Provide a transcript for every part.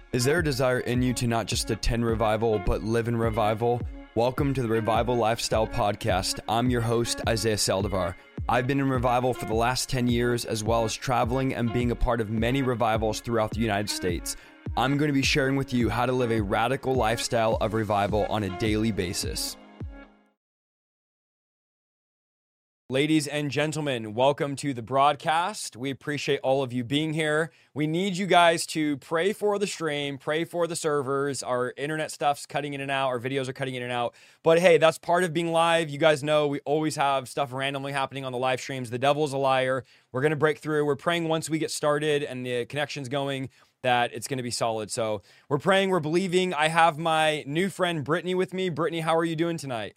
Is there a desire in you to not just attend revival, but live in revival? Welcome to the Revival Lifestyle Podcast. I'm your host, Isaiah Saldivar. I've been in revival for the last 10 years, as well as traveling and being a part of many revivals throughout the United States. I'm going to be sharing with you how to live a radical lifestyle of revival on a daily basis. Ladies and gentlemen, welcome to the broadcast. We appreciate all of you being here. We need you guys to pray for the stream, pray for the servers. Our internet stuff's cutting in and out. Our videos are cutting in and out. But hey, that's part of being live. You guys know we always have stuff randomly happening on the live streams. The devil's a liar. We're going to break through. We're praying once we get started and the connection's going that it's going to be solid. So we're praying, we're believing. I have my new friend, Brittany, with me. Brittany, how are you doing tonight?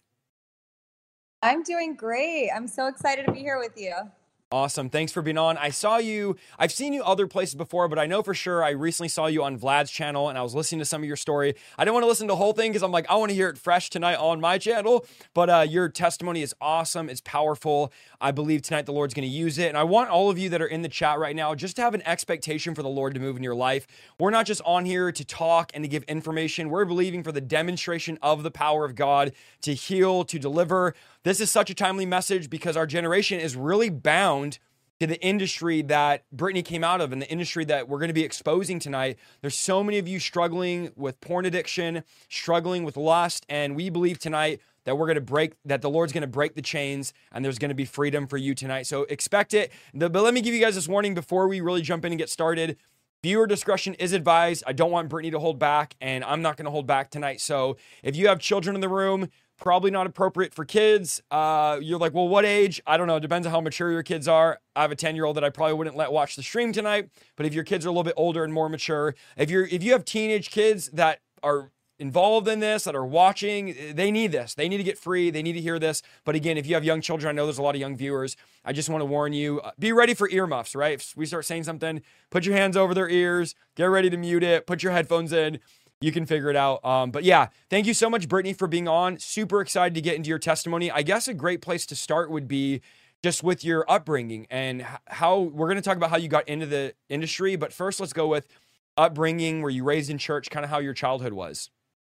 I'm doing great. I'm so excited to be here with you. Awesome. Thanks for being on. I've seen you other places before, but I know for sure I recently saw you on Vlad's channel and I was listening to some of your story. I didn't want to listen to the whole thing because I'm like, I want to hear it fresh tonight on my channel, but your testimony is awesome. It's powerful. I believe tonight the Lord's going to use it. And I want all of you that are in the chat right now just to have an expectation for the Lord to move in your life. We're not just on here to talk and to give information. We're believing for the demonstration of the power of God to heal, to deliver. This is such a timely message because our generation is really bound to the industry that Brittany came out of and the industry that we're going to be exposing tonight. There's so many of you struggling with porn addiction, struggling with lust, and we believe tonight that the Lord's going to break the chains and there's going to be freedom for you tonight. So expect it. But let me give you guys this warning before we really jump in and get started. Viewer discretion is advised. I don't want Brittany to hold back, and I'm not going to hold back tonight. So if you have children in the room, probably not appropriate for kids. You're like, well, what age? I don't know. It depends on how mature your kids are. I have a 10-year-old that I probably wouldn't let watch the stream tonight. But if your kids are a little bit older and more mature, if you have teenage kids that are involved in this, that are watching, they need this. They need to get free. They need to hear this. But again, if you have young children, I know there's a lot of young viewers. I just want to warn you, be ready for earmuffs, right? If we start saying something, put your hands over their ears, get ready to mute it, put your headphones in. You can figure it out. But yeah, thank you so much, Brittany, for being on. Super excited to get into your testimony. I guess a great place to start would be just with your upbringing and how we're going to talk about how you got into the industry. But first, let's go with upbringing. Were you raised in church? Kind of how your childhood was.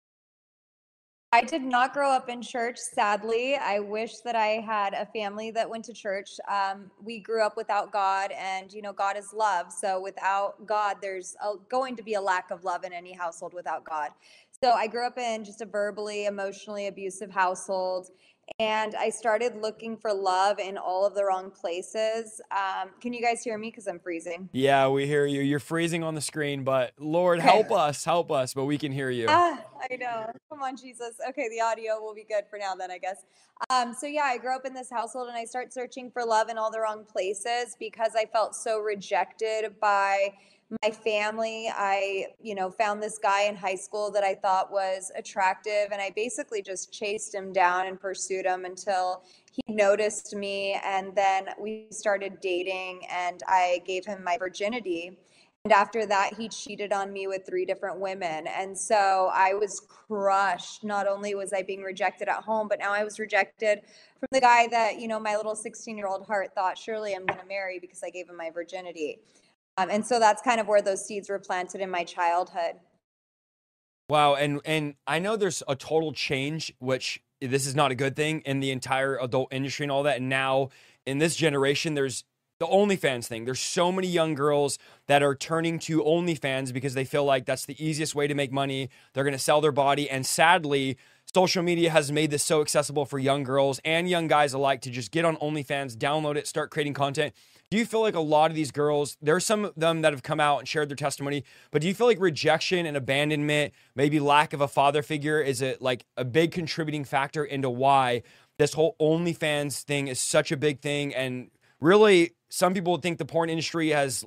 I did not grow up in church, sadly. I wish that I had a family that went to church. We grew up without God, and God is love. So without God, there's going to be a lack of love in any household without God. So I grew up in just a verbally, emotionally abusive household, and I started looking for love in all of the wrong places. Can you guys hear me? Because I'm freezing. Yeah, we hear you. You're freezing on the screen, but Lord, help us, but we can hear you. I know. Come on, Jesus. Okay, the audio will be good for now then, I guess. So yeah, I grew up in this household and I started searching for love in all the wrong places because I felt so rejected by my family. I, found this guy in high school that I thought was attractive, and I basically just chased him down and pursued him until he noticed me. And then we started dating and I gave him my virginity. And after that, he cheated on me with 3 different women. And so I was crushed. Not only was I being rejected at home, but now I was rejected from the guy that, my little 16-year-old heart thought, surely I'm going to marry because I gave him my virginity. And so that's kind of where those seeds were planted in my childhood. Wow. And I know there's a total change, which this is not a good thing in the entire adult industry and all that. And now in this generation, there's the OnlyFans thing. There's so many young girls that are turning to OnlyFans because they feel like that's the easiest way to make money. They're going to sell their body. And sadly, social media has made this so accessible for young girls and young guys alike to just get on OnlyFans, download it, start creating content. Do you feel like a lot of these girls, there's some of them that have come out and shared their testimony, but do you feel like rejection and abandonment, maybe lack of a father figure, is it like a big contributing factor into why this whole OnlyFans thing is such a big thing? And really, some people think the porn industry has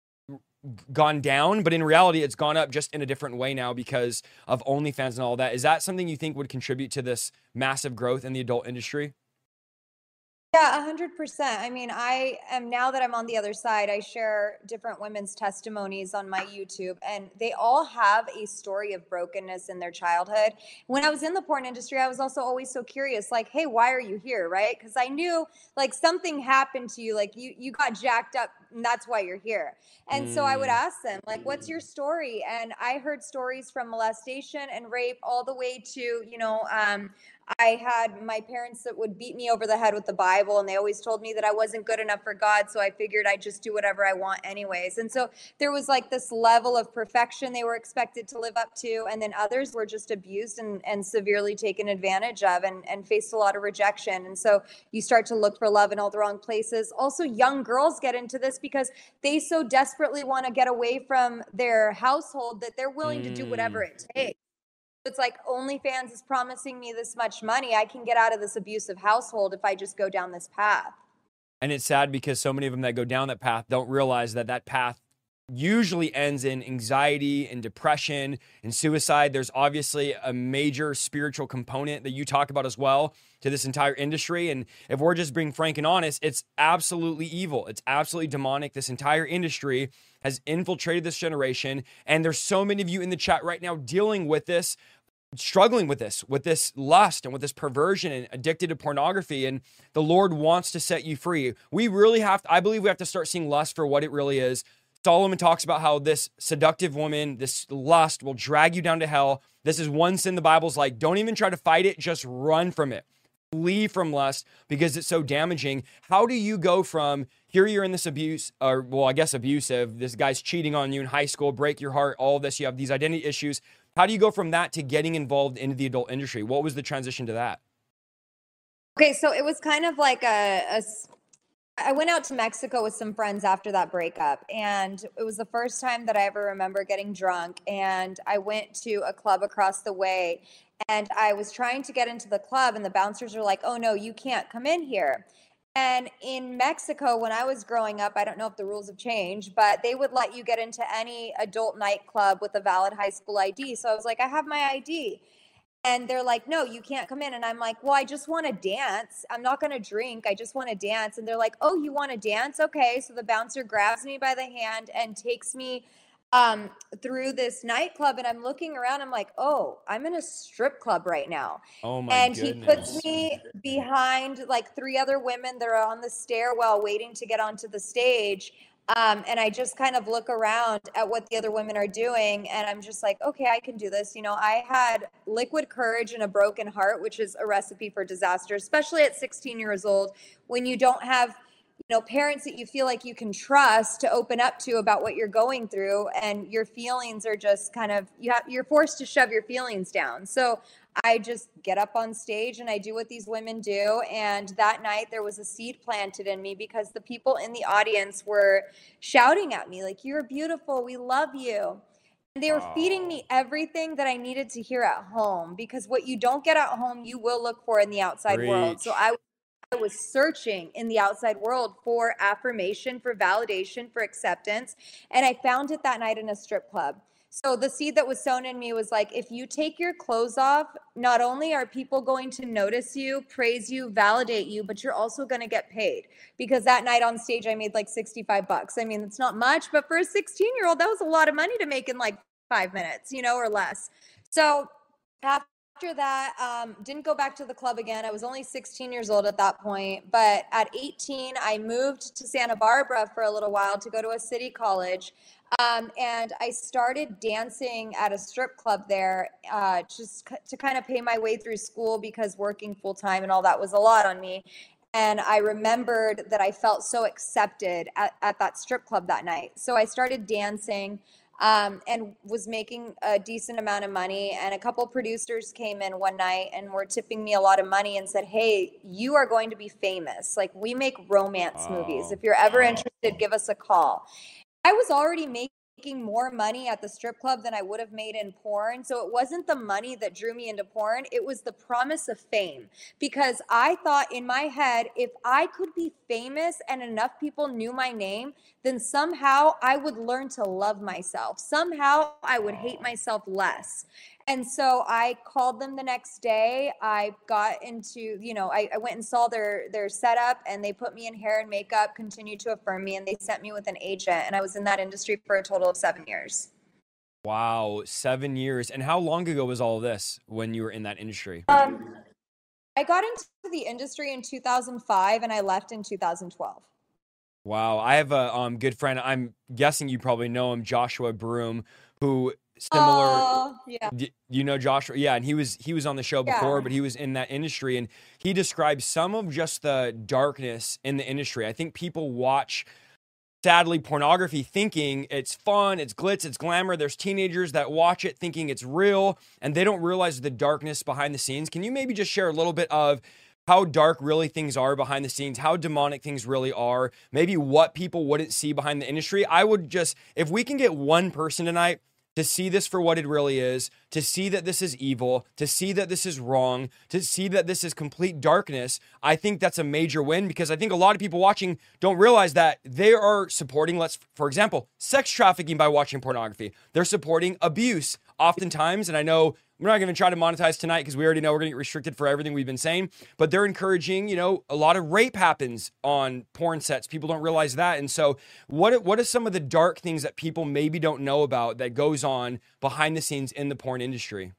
gone down, but in reality, it's gone up just in a different way now because of OnlyFans and all that. Is that something you think would contribute to this massive growth in the adult industry? Yeah, 100%. I mean, now that I'm on the other side, I share different women's testimonies on my YouTube, and they all have a story of brokenness in their childhood. When I was in the porn industry, I was also always so curious, like, hey, why are you here, right? Because I knew, like, something happened to you, like, you got jacked up and that's why you're here. And so I would Mm. ask them, like, what's your story? And I heard stories from molestation and rape all the way to, I had my parents that would beat me over the head with the Bible, and they always told me that I wasn't good enough for God. So I figured I'd just do whatever I want anyways. And so there was like this level of perfection they were expected to live up to. And then others were just abused and severely taken advantage of and faced a lot of rejection. And so you start to look for love in all the wrong places. Also, young girls get into this because they so desperately want to get away from their household that they're willing to do whatever it takes. It's like OnlyFans is promising me this much money. I can get out of this abusive household if I just go down this path. And it's sad because so many of them that go down that path don't realize that that path usually ends in anxiety and depression and suicide. There's obviously a major spiritual component that you talk about as well to this entire industry. And if we're just being frank and honest, it's absolutely evil. It's absolutely demonic. This entire industry has infiltrated this generation. And there's so many of you in the chat right now dealing with this, struggling with this lust and with this perversion and addicted to pornography. And the Lord wants to set you free. We really have to, I believe we have to start seeing lust for what it really is. Solomon talks about how this seductive woman, this lust will drag you down to hell. This is one sin the Bible's like, don't even try to fight it. Just run from it. Flee from lust because it's so damaging. How do you go from here you're in this abuse, or well, I guess abusive, this guy's cheating on you in high school, break your heart, all of this, you have these identity issues. How do you go from that to getting involved into the adult industry? What was the transition to that? Okay, so it was kind of like I went out to Mexico with some friends after that breakup, and it was the first time that I ever remember getting drunk. And I went to a club across the way, and I was trying to get into the club, and the bouncers were like, "Oh no, you can't come in here." And in Mexico, when I was growing up, I don't know if the rules have changed, but they would let you get into any adult nightclub with a valid high school ID. So I was like, I have my ID. And they're like, no, you can't come in. And I'm like, well, I just want to dance. I'm not going to drink. I just want to dance. And they're like, oh, you want to dance? Okay. So the bouncer grabs me by the hand and takes me through this nightclub. And I'm looking around. I'm like, oh, I'm in a strip club right now. Oh my And he puts goodness. me behind like three other women that are on the stairwell waiting to get onto the stage. And I just kind of look around at what the other women are doing, and I'm just like, okay, I can do this. I had liquid courage and a broken heart, which is a recipe for disaster, especially at 16 years old, when you don't have, parents that you feel like you can trust to open up to about what you're going through, and your feelings are just kind of, you're forced to shove your feelings down. So I just get up on stage and I do what these women do. And that night there was a seed planted in me because the people in the audience were shouting at me like, "You're beautiful. We love you." And they were feeding me everything that I needed to hear at home, because what you don't get at home, you will look for in the outside world. So Preach. I was searching in the outside world for affirmation, for validation, for acceptance. And I found it that night in a strip club. So the seed that was sown in me was like, if you take your clothes off, not only are people going to notice you, praise you, validate you, but you're also going to get paid. Because that night on stage, I made like $65. I mean, it's not much, but for a 16-year-old, that was a lot of money to make in like 5 minutes, or less. So after that, didn't go back to the club again. I was only 16 years old at that point. But at 18, I moved to Santa Barbara for a little while to go to a city college. And I started dancing at a strip club there, just to kind of pay my way through school, because working full time and all that was a lot on me. And I remembered that I felt so accepted at that strip club that night. So I started dancing, and was making a decent amount of money. And a couple producers came in one night and were tipping me a lot of money and said, "Hey, you are going to be famous. Like, we make romance movies. If you're ever interested, give us a call." I was already making more money at the strip club than I would have made in porn. So it wasn't the money that drew me into porn. It was the promise of fame, because I thought in my head, if I could be famous and enough people knew my name, then somehow I would learn to love myself. Somehow I would hate myself less. And so I called them the next day. I got into, I went and saw their setup, and they put me in hair and makeup, continued to affirm me, and they sent me with an agent. And I was in that industry for a total of 7 years. Wow, 7 years. And how long ago was all of this when you were in that industry? I got into the industry in 2005 and I left in 2012. Wow. I have a good friend. I'm guessing you probably know him, Joshua Broom, who similar. Oh, yeah, You know Joshua? Yeah, and he was on the show before, yeah. but he was in that industry, and he described some of just the darkness in the industry. I think people watch, sadly, pornography thinking it's fun, it's glitz, it's glamour. There's teenagers that watch it thinking it's real, and they don't realize the darkness behind the scenes. Can you maybe just share a little bit of how dark really things are behind the scenes, how demonic things really are, maybe what people wouldn't see behind the industry? I would just, if we can get one person tonight to see this for what it really is, to see that this is evil, to see that this is wrong, to see that this is complete darkness, I think that's a major win, because I think a lot of people watching don't realize that they are supporting, for example, sex trafficking by watching pornography. They're supporting abuse oftentimes, and I know we're not going to try to monetize tonight because we already know we're going to get restricted for everything we've been saying, but they're encouraging, a lot of rape happens on porn sets. People don't realize that. And so what are some of the dark things that people maybe don't know about that goes on behind the scenes in the porn industry?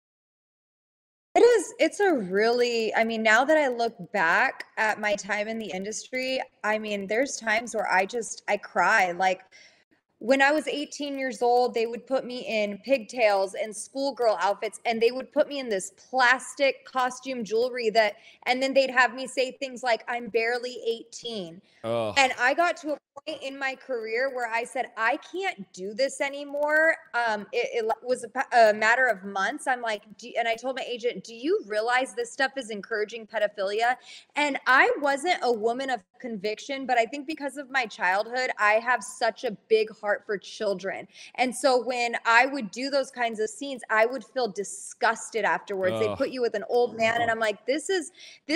It's a really, I mean, now that I look back at my time in the industry, I mean, there's times where I cry. Like, when I was 18 years old, they would put me in pigtails and schoolgirl outfits, and they would put me in this plastic costume jewelry and then they'd have me say things like, I'm barely 18. Oh, And I got to a point in my career where I said, I can't do this anymore. It was a matter of months. I'm like, and I told my agent, do you realize this stuff is encouraging pedophilia? And I wasn't a woman of conviction, but I think because of my childhood, I have such a big heart for children. And so when I would do those kinds of scenes, I would feel disgusted afterwards. They oh, put you with an old man, and I'm like, this is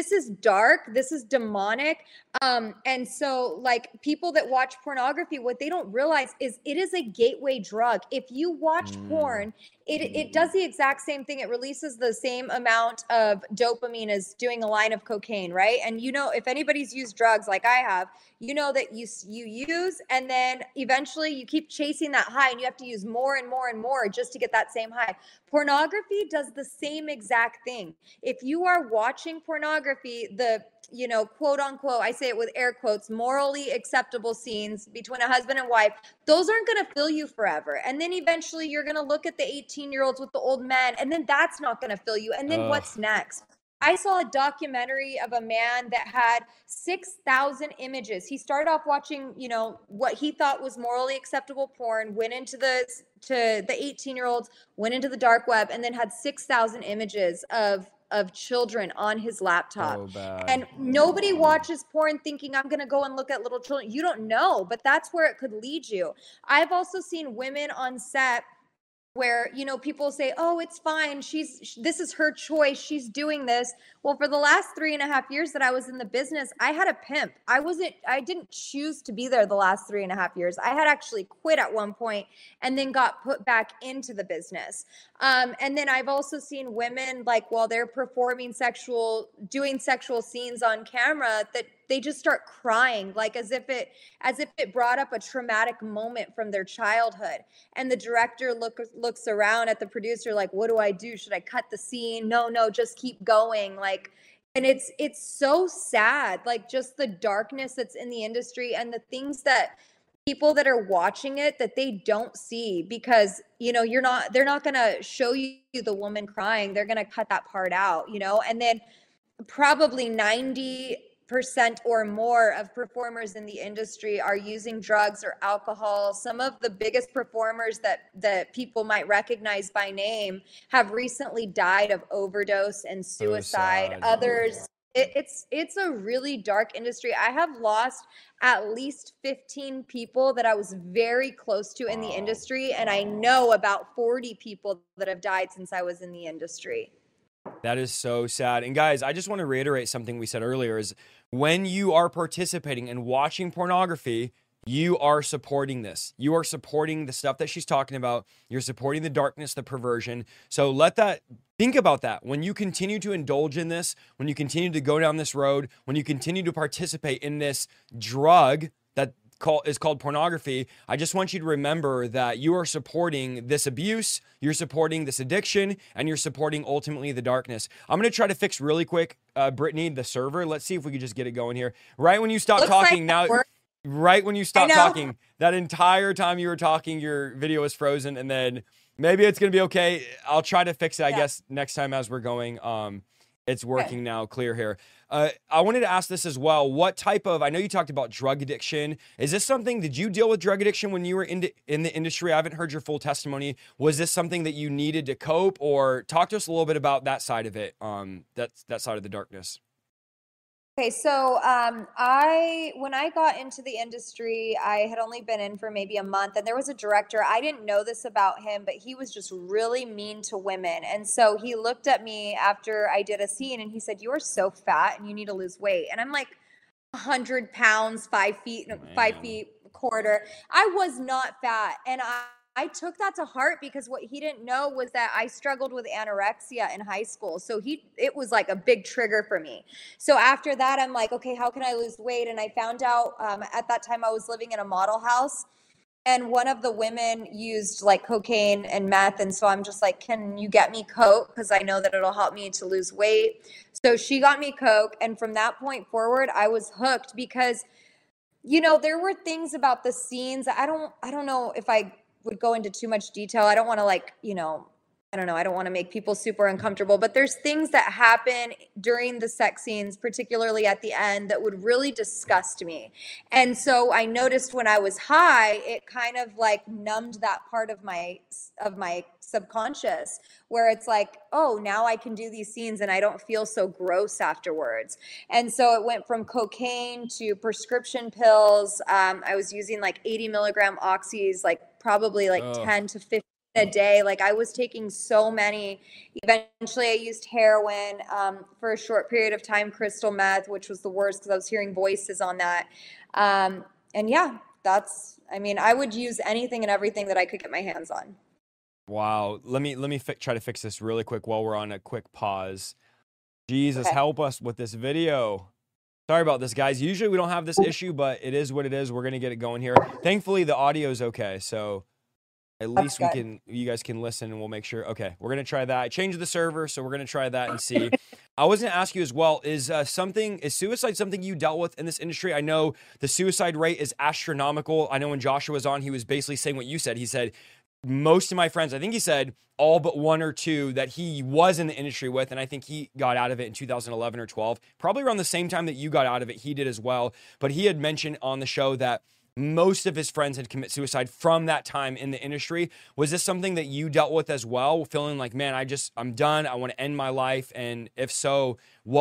dark. This is demonic. And so, like, people that watch pornography, what they don't realize is it is a gateway drug. If you watch porn, it does the exact same thing. It releases the same amount of dopamine as doing a line of cocaine, right? And if anybody's used drugs like I have, you know that you use, and then eventually you keep chasing that high, and you have to use more and more and more just to get that same high. Pornography does the same exact thing. If you are watching pornography, the quote unquote, I say it with air quotes, morally acceptable scenes between a husband and wife, those aren't going to fill you forever. And then eventually you're going to look at the 18-year-olds with the old men, and then that's not going to fill you. And then oh, what's next? I saw a documentary of a man that had 6,000 images. He started off watching, what he thought was morally acceptable porn, went into the 18-year-olds, went into the dark web, and then had 6,000 images of children on his laptop. so bad. And nobody watches porn thinking, I'm going to go and look at little children. You don't know, but that's where it could lead you. I've also seen women on set where people say, oh, it's fine, this is her choice, she's doing this. Well, for the last 3.5 years that I was in the business, I had a pimp. I didn't choose to be there the last 3.5 years. I had actually quit at one point and then got put back into the business. And then I've also seen women, like, while they're doing sexual scenes on camera, that they just start crying, like as if it brought up a traumatic moment from their childhood. And the director looks around at the producer like, what do I do? Should I cut the scene? No, just keep going. Like, and it's so sad, like, just the darkness that's in the industry and the things that people that are watching it that they don't see, because they're not going to show you the woman crying. They're going to cut that part out, and then probably 90% or more of performers in the industry are using drugs or alcohol. Some of the biggest performers that people might recognize by name have recently died of overdose and suicide. Others, it's a really dark industry. I have lost at least 15 people that I was very close to in the industry, and I know about 40 people that have died since I was in the industry. That is so sad. And guys, I just want to reiterate something we said earlier is when you are participating and watching pornography, you are supporting this. You are supporting the stuff that she's talking about. You're supporting the darkness, the perversion. So think about that. When you continue to indulge in this, when you continue to go down this road, when you continue to participate in this drug that is called pornography, I just want you to remember that you are supporting this abuse, you're supporting this addiction, and you're supporting ultimately the darkness. I'm going to try to fix really quick, Brittany, the server. Let's see if we can just get it going here. Right when you stop talking now. right when you I stopped know. talking, that entire time you were talking, your video was frozen, and then maybe it's gonna be okay. I'll try to fix it, I Yeah. guess, next time as we're going. It's Okay. working now, clear here. I wanted to ask this as well. What type of, I know you talked about drug addiction. Is this something, did you deal with drug addiction when you were in the industry? I haven't heard your full testimony. Was this something that you needed to cope, or talk to us a little bit about that side of it, that side of the darkness? Okay, so I when I got into the industry, I had only been in for maybe a month, and there was a director. I didn't know this about him, but he was just really mean to women. And so he looked at me after I did a scene, and he said, "You are so fat, and you need to lose weight." And I'm like, 100 pounds, 5 feet, five Man. feet quarter. I was not fat. And I took that to heart because what he didn't know was that I struggled with anorexia in high school. So it was like a big trigger for me. So after that, I'm like, okay, how can I lose weight? And I found out at that time I was living in a model house, and one of the women used like cocaine and meth. And so I'm just like, can you get me coke, because I know that it'll help me to lose weight. So she got me coke, and from that point forward I was hooked, because there were things about the scenes. I don't know if I would go into too much detail. I don't want to, like, I don't know. I don't want to make people super uncomfortable, but there's things that happen during the sex scenes, particularly at the end, that would really disgust me. And so I noticed when I was high, it kind of like numbed that part of my subconscious, where it's like, oh, now I can do these scenes and I don't feel so gross afterwards. And so it went from cocaine to prescription pills. I was using like 80 milligram oxys, like probably like Oh, 10 to 15 a day. Like I was taking so many. Eventually, I used heroin for a short period of time, crystal meth, which was the worst because I was hearing voices on that. And yeah, I mean, I would use anything and everything that I could get my hands on. wow. Let me try to fix this really quick while we're on a quick pause. Jesus, Okay. help us with this video. Sorry about this, guys. Usually we don't have this issue, but it is what it is. We're gonna get it going here. Thankfully, the audio is okay, so at That's least good. you guys can listen, and we'll make sure. Okay, we're gonna try that. I changed the server, so we're gonna try that and see. I was gonna ask you as well: is suicide something you dealt with in this industry? I know the suicide rate is astronomical. I know when Joshua was on, he was basically saying what you said. He said most of my friends, I think he said all but one or two that he was in the industry with, and I think he got out of it in 2011 or 12, probably around the same time that you got out of it. He did as well, but he had mentioned on the show that most of his friends had commit suicide from that time in the industry. Was this something that you dealt with as well, feeling like, man, I'm done, I want to end my life? And if so,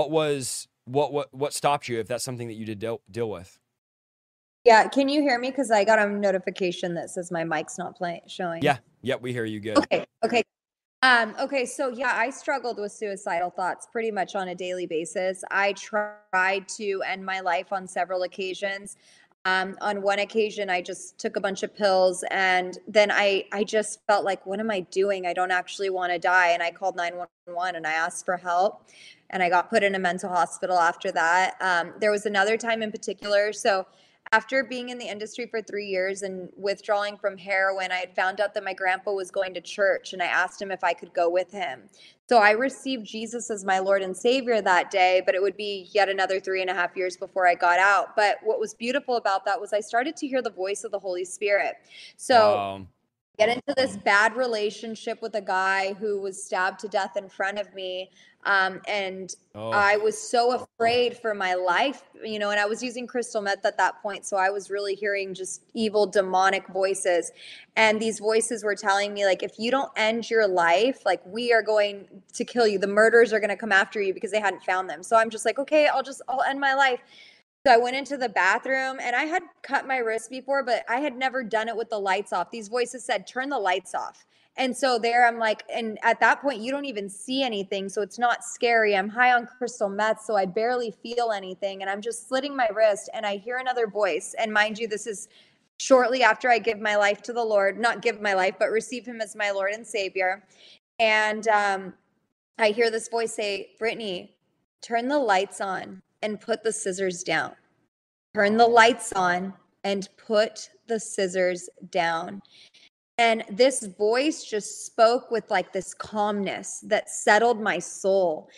what stopped you, if that's something that you did deal with? Yeah, can you hear me? Because I got a notification that says my mic's not showing. Yeah, yep, we hear you good. Okay, okay. Okay, so yeah, I struggled with suicidal thoughts pretty much on a daily basis. I tried to end my life on several occasions. On one occasion, I just took a bunch of pills, and then I just felt like, what am I doing? I don't actually want to die. And I called 911 and I asked for help, and I got put in a mental hospital after that. There was another time in particular. So after being in the industry for 3 years and withdrawing from heroin, I had found out that my grandpa was going to church, and I asked him if I could go with him. So I received Jesus as my Lord and Savior that day, but it would be yet another 3.5 years before I got out. But what was beautiful about that was I started to hear the voice of the Holy Spirit. So Wow. get into this bad relationship with a guy who was stabbed to death in front of me. And Oh, I was so afraid for my life, and I was using crystal meth at that point. So I was really hearing just evil, demonic voices. And these voices were telling me, like, if you don't end your life, like, we are going to kill you. The murderers are going to come after you, because they hadn't found them. So I'm just like, okay, I'll end my life. So I went into the bathroom, and I had cut my wrist before, but I had never done it with the lights off. These voices said, turn the lights off. And so there I'm like, and at that point, you don't even see anything. So it's not scary. I'm high on crystal meth, so I barely feel anything. And I'm just slitting my wrist, and I hear another voice. And mind you, this is shortly after I give my life to the Lord, not give my life, but receive him as my Lord and Savior. And I hear this voice say, Brittany, turn the lights on and put the scissors down. Turn the lights on and put the scissors down. And this voice just spoke with like this calmness that settled my soul.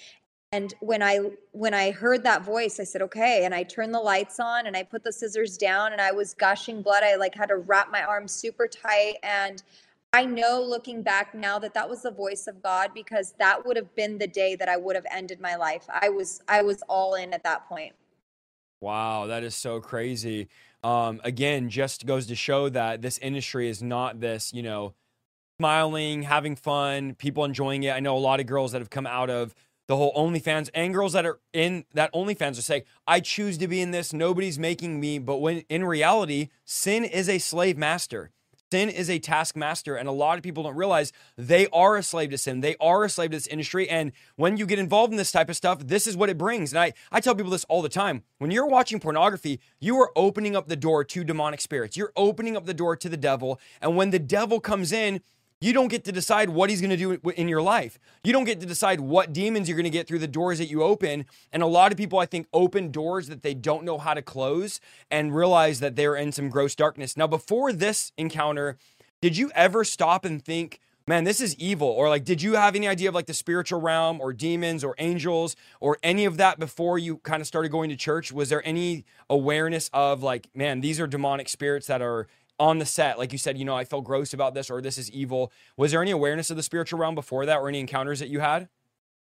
And when I heard that voice, I said, okay. And I turned the lights on and I put the scissors down and I was gushing blood. I like had to wrap my arms super tight. And I know looking back now that that was the voice of God, because that would have been the day that I would have ended my life. I was all in at that point. Wow, that is so crazy. Again, just goes to show that this industry is not this, smiling, having fun, people enjoying it. I know a lot of girls that have come out of the whole OnlyFans, and girls that are in that OnlyFans are saying, I choose to be in this. Nobody's making me. But when in reality, sin is a slave master. Sin is a taskmaster, and a lot of people don't realize they are a slave to sin. They are a slave to this industry. And when you get involved in this type of stuff, this is what it brings. And I tell people this all the time. When you're watching pornography, you are opening up the door to demonic spirits. You're opening up the door to the devil. And when the devil comes in, you don't get to decide what he's going to do in your life. You don't get to decide what demons you're going to get through the doors that you open. And a lot of people, I think, open doors that they don't know how to close and realize that they're in some gross darkness. Now, before this encounter, did you ever stop and think, man, this is evil? Or like, did you have any idea of like the spiritual realm or demons or angels or any of that before you kind of started going to church? Was there any awareness of like, man, these are demonic spirits that are on the set? Like you said, I felt gross about this, or this is evil. Was there any awareness of the spiritual realm before that, or any encounters that you had?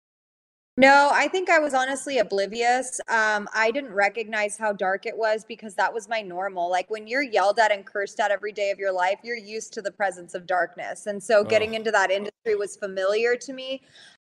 No, I think I was honestly oblivious. I didn't recognize how dark it was because that was my normal. Like when you're yelled at and cursed at every day of your life, you're used to the presence of darkness. And so Oh, getting into that industry was familiar to me.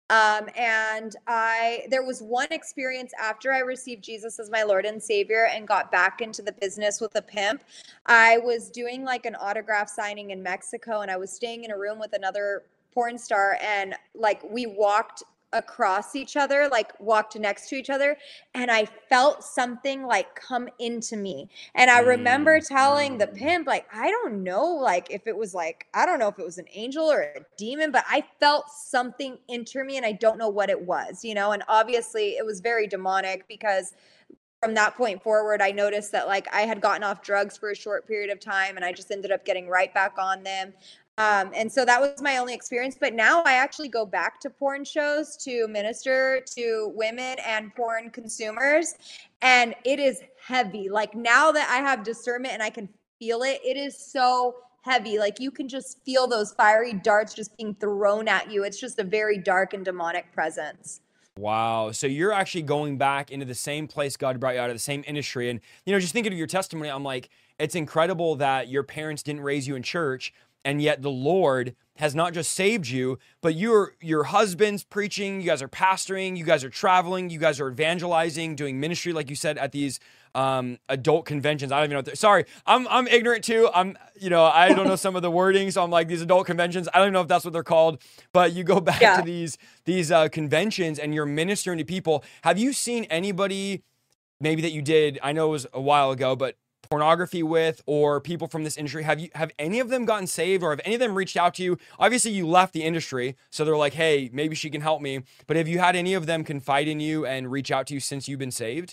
And there was one experience after I received Jesus as my Lord and Savior and got back into the business with a pimp. I was doing like an autograph signing in Mexico, and I was staying in a room with another porn star, and like we walked across each other, like walked next to each other, and I felt something like come into me. And I remember mm, telling the pimp, like, I don't know, like if it was like, I don't know if it was an angel or a demon, but I felt something enter me and I don't know what it was, and obviously it was very demonic because from that point forward, I noticed that like I had gotten off drugs for a short period of time and I just ended up getting right back on them. And so that was my only experience. But now I actually go back to porn shows to minister to women and porn consumers. And it is heavy. Like now that I have discernment and I can feel it, it is so heavy. Like you can just feel those fiery darts just being thrown at you. It's just a very dark and demonic presence. wow. So you're actually going back into the same place God brought you out of, the same industry. And, just thinking of your testimony, I'm like, it's incredible that your parents didn't raise you in church, and yet the Lord has not just saved you, but your husband's preaching, you guys are pastoring, you guys are traveling, you guys are evangelizing, doing ministry, like you said, at these adult conventions. I don't even know. Sorry, I'm ignorant too. I don't know some of the wording, so I'm like, these adult conventions, I don't even know if that's what they're called. But you go back to Yeah. these conventions and you're ministering to people. Have you seen anybody maybe that you did? I know it was a while ago, but pornography with, or people from this industry, have any of them gotten saved, or have any of them reached out to you? Obviously you left the industry, so they're like, hey, maybe she can help me. But have you had any of them confide in you and reach out to you since you've been saved?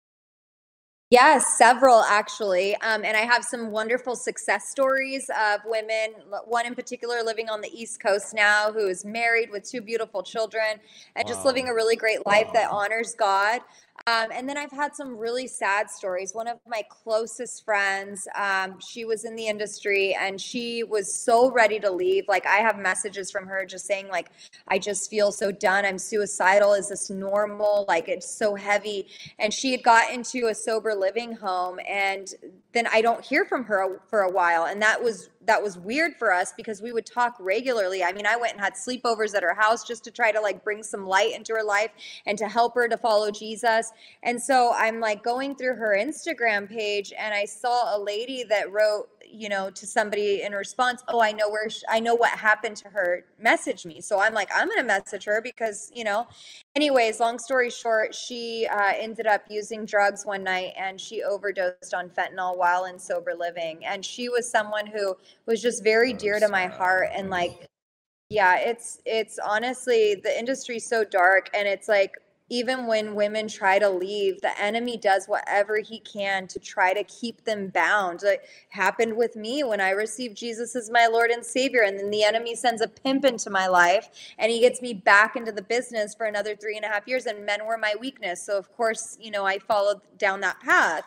Yes, several actually. And I have some wonderful success stories of women, one in particular living on the East Coast now, who is married with two beautiful children and just living Wow. a really great life that honors God. And then I've had some really sad stories. One of my closest friends, she was in the industry and she was so ready to leave. Like I have messages from her just saying, like, I just feel so done. I'm suicidal. Is this normal? Like it's so heavy. And she had got into a sober living home, and then I don't hear from her for a while. And that was weird for us because we would talk regularly. I mean, I went and had sleepovers at her house just to try to like bring some light into her life and to help her to follow Jesus. And so I'm like going through her Instagram page and I saw a lady that wrote, to somebody in response, oh, I know what happened to her, message me. So I'm like, I'm going to message her because, anyways, long story short, she ended up using drugs one night and she overdosed on fentanyl while in sober living. And she was someone who was just very So dear to my sad. heart. And like, yeah, it's honestly, the industry's so dark, and it's like even when women try to leave, the enemy does whatever he can to try to keep them bound. It happened with me when I received Jesus as my Lord and Savior, and then the enemy sends a pimp into my life, and he gets me back into the business for another 3.5 years, and men were my weakness. So of course, I followed down that path.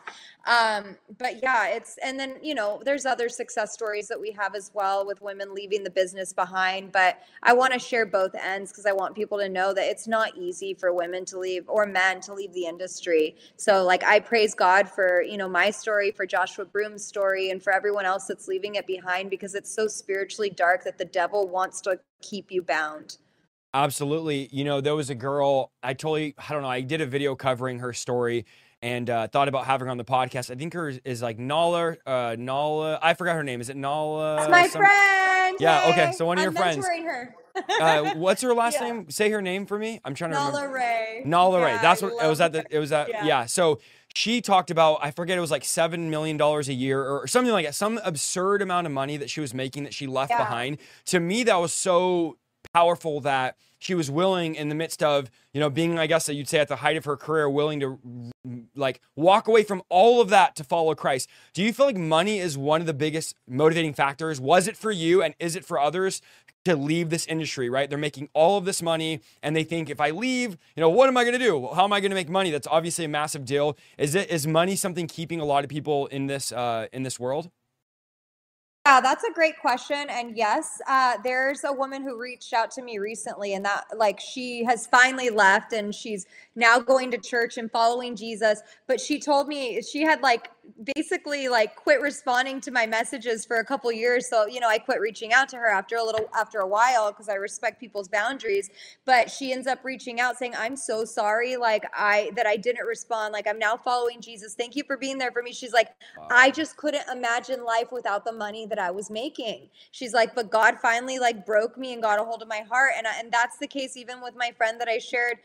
But yeah, and then, there's other success stories that we have as well with women leaving the business behind. But I want to share both ends because I want people to know that it's not easy for women to leave or men to leave the industry. So like, I praise God for, my story, for Joshua Broom's story, and for everyone else that's leaving it behind, because it's so spiritually dark that the devil wants to keep you bound. Absolutely. There was a girl, I don't know, I did a video covering her story and thought about having her on the podcast. I think her is like Nala, I forgot her name. Is it Nala? That's my friend. Yeah, hey, okay, so one of your friends. I'm mentoring her. What's her last name? Say her name for me. I'm trying to remember. Nala Ray. Nala Ray. That's what it was. Yeah. So she talked about, I forget, it was like $7 million a year or something like that, some absurd amount of money that she was making that she left behind. To me, that was so powerful that she was willing, in the midst of, being, I guess that you'd say at the height of her career, willing to like walk away from all of that to follow Christ. Do you feel like money is one of the biggest motivating factors? Was it for you, and is it for others, to leave this industry, right? They're making all of this money and they think, if I leave, what am I going to do? How am I going to make money? That's obviously a massive deal. Is money something keeping a lot of people in this world? Yeah, that's a great question. And yes, there's a woman who reached out to me recently, and that she has finally left and she's now going to church and following Jesus. But she told me she had basically quit responding to my messages for a couple years. So, I quit reaching out to her after a while because I respect people's boundaries. But she ends up reaching out saying, I'm so sorry. that I didn't respond. I'm now following Jesus. Thank you for being there for me. She's like, wow. I just couldn't imagine life without the money that I was making. She's like, but God finally broke me and got a hold of my heart. And that's the case even with my friend that I shared,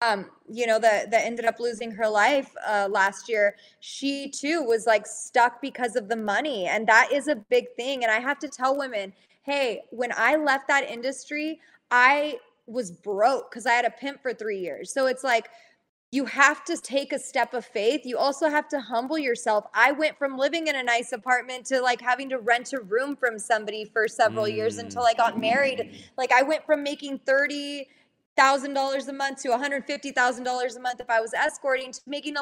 that ended up losing her life last year. She too was stuck because of the money. And that is a big thing. And I have to tell women, hey, when I left that industry, I was broke because I had a pimp for 3 years. So it's you have to take a step of faith. You also have to humble yourself. I went from living in a nice apartment to having to rent a room from somebody for several years until I got married. I went from making $30,000 a month to $150,000 a month if I was escorting, to making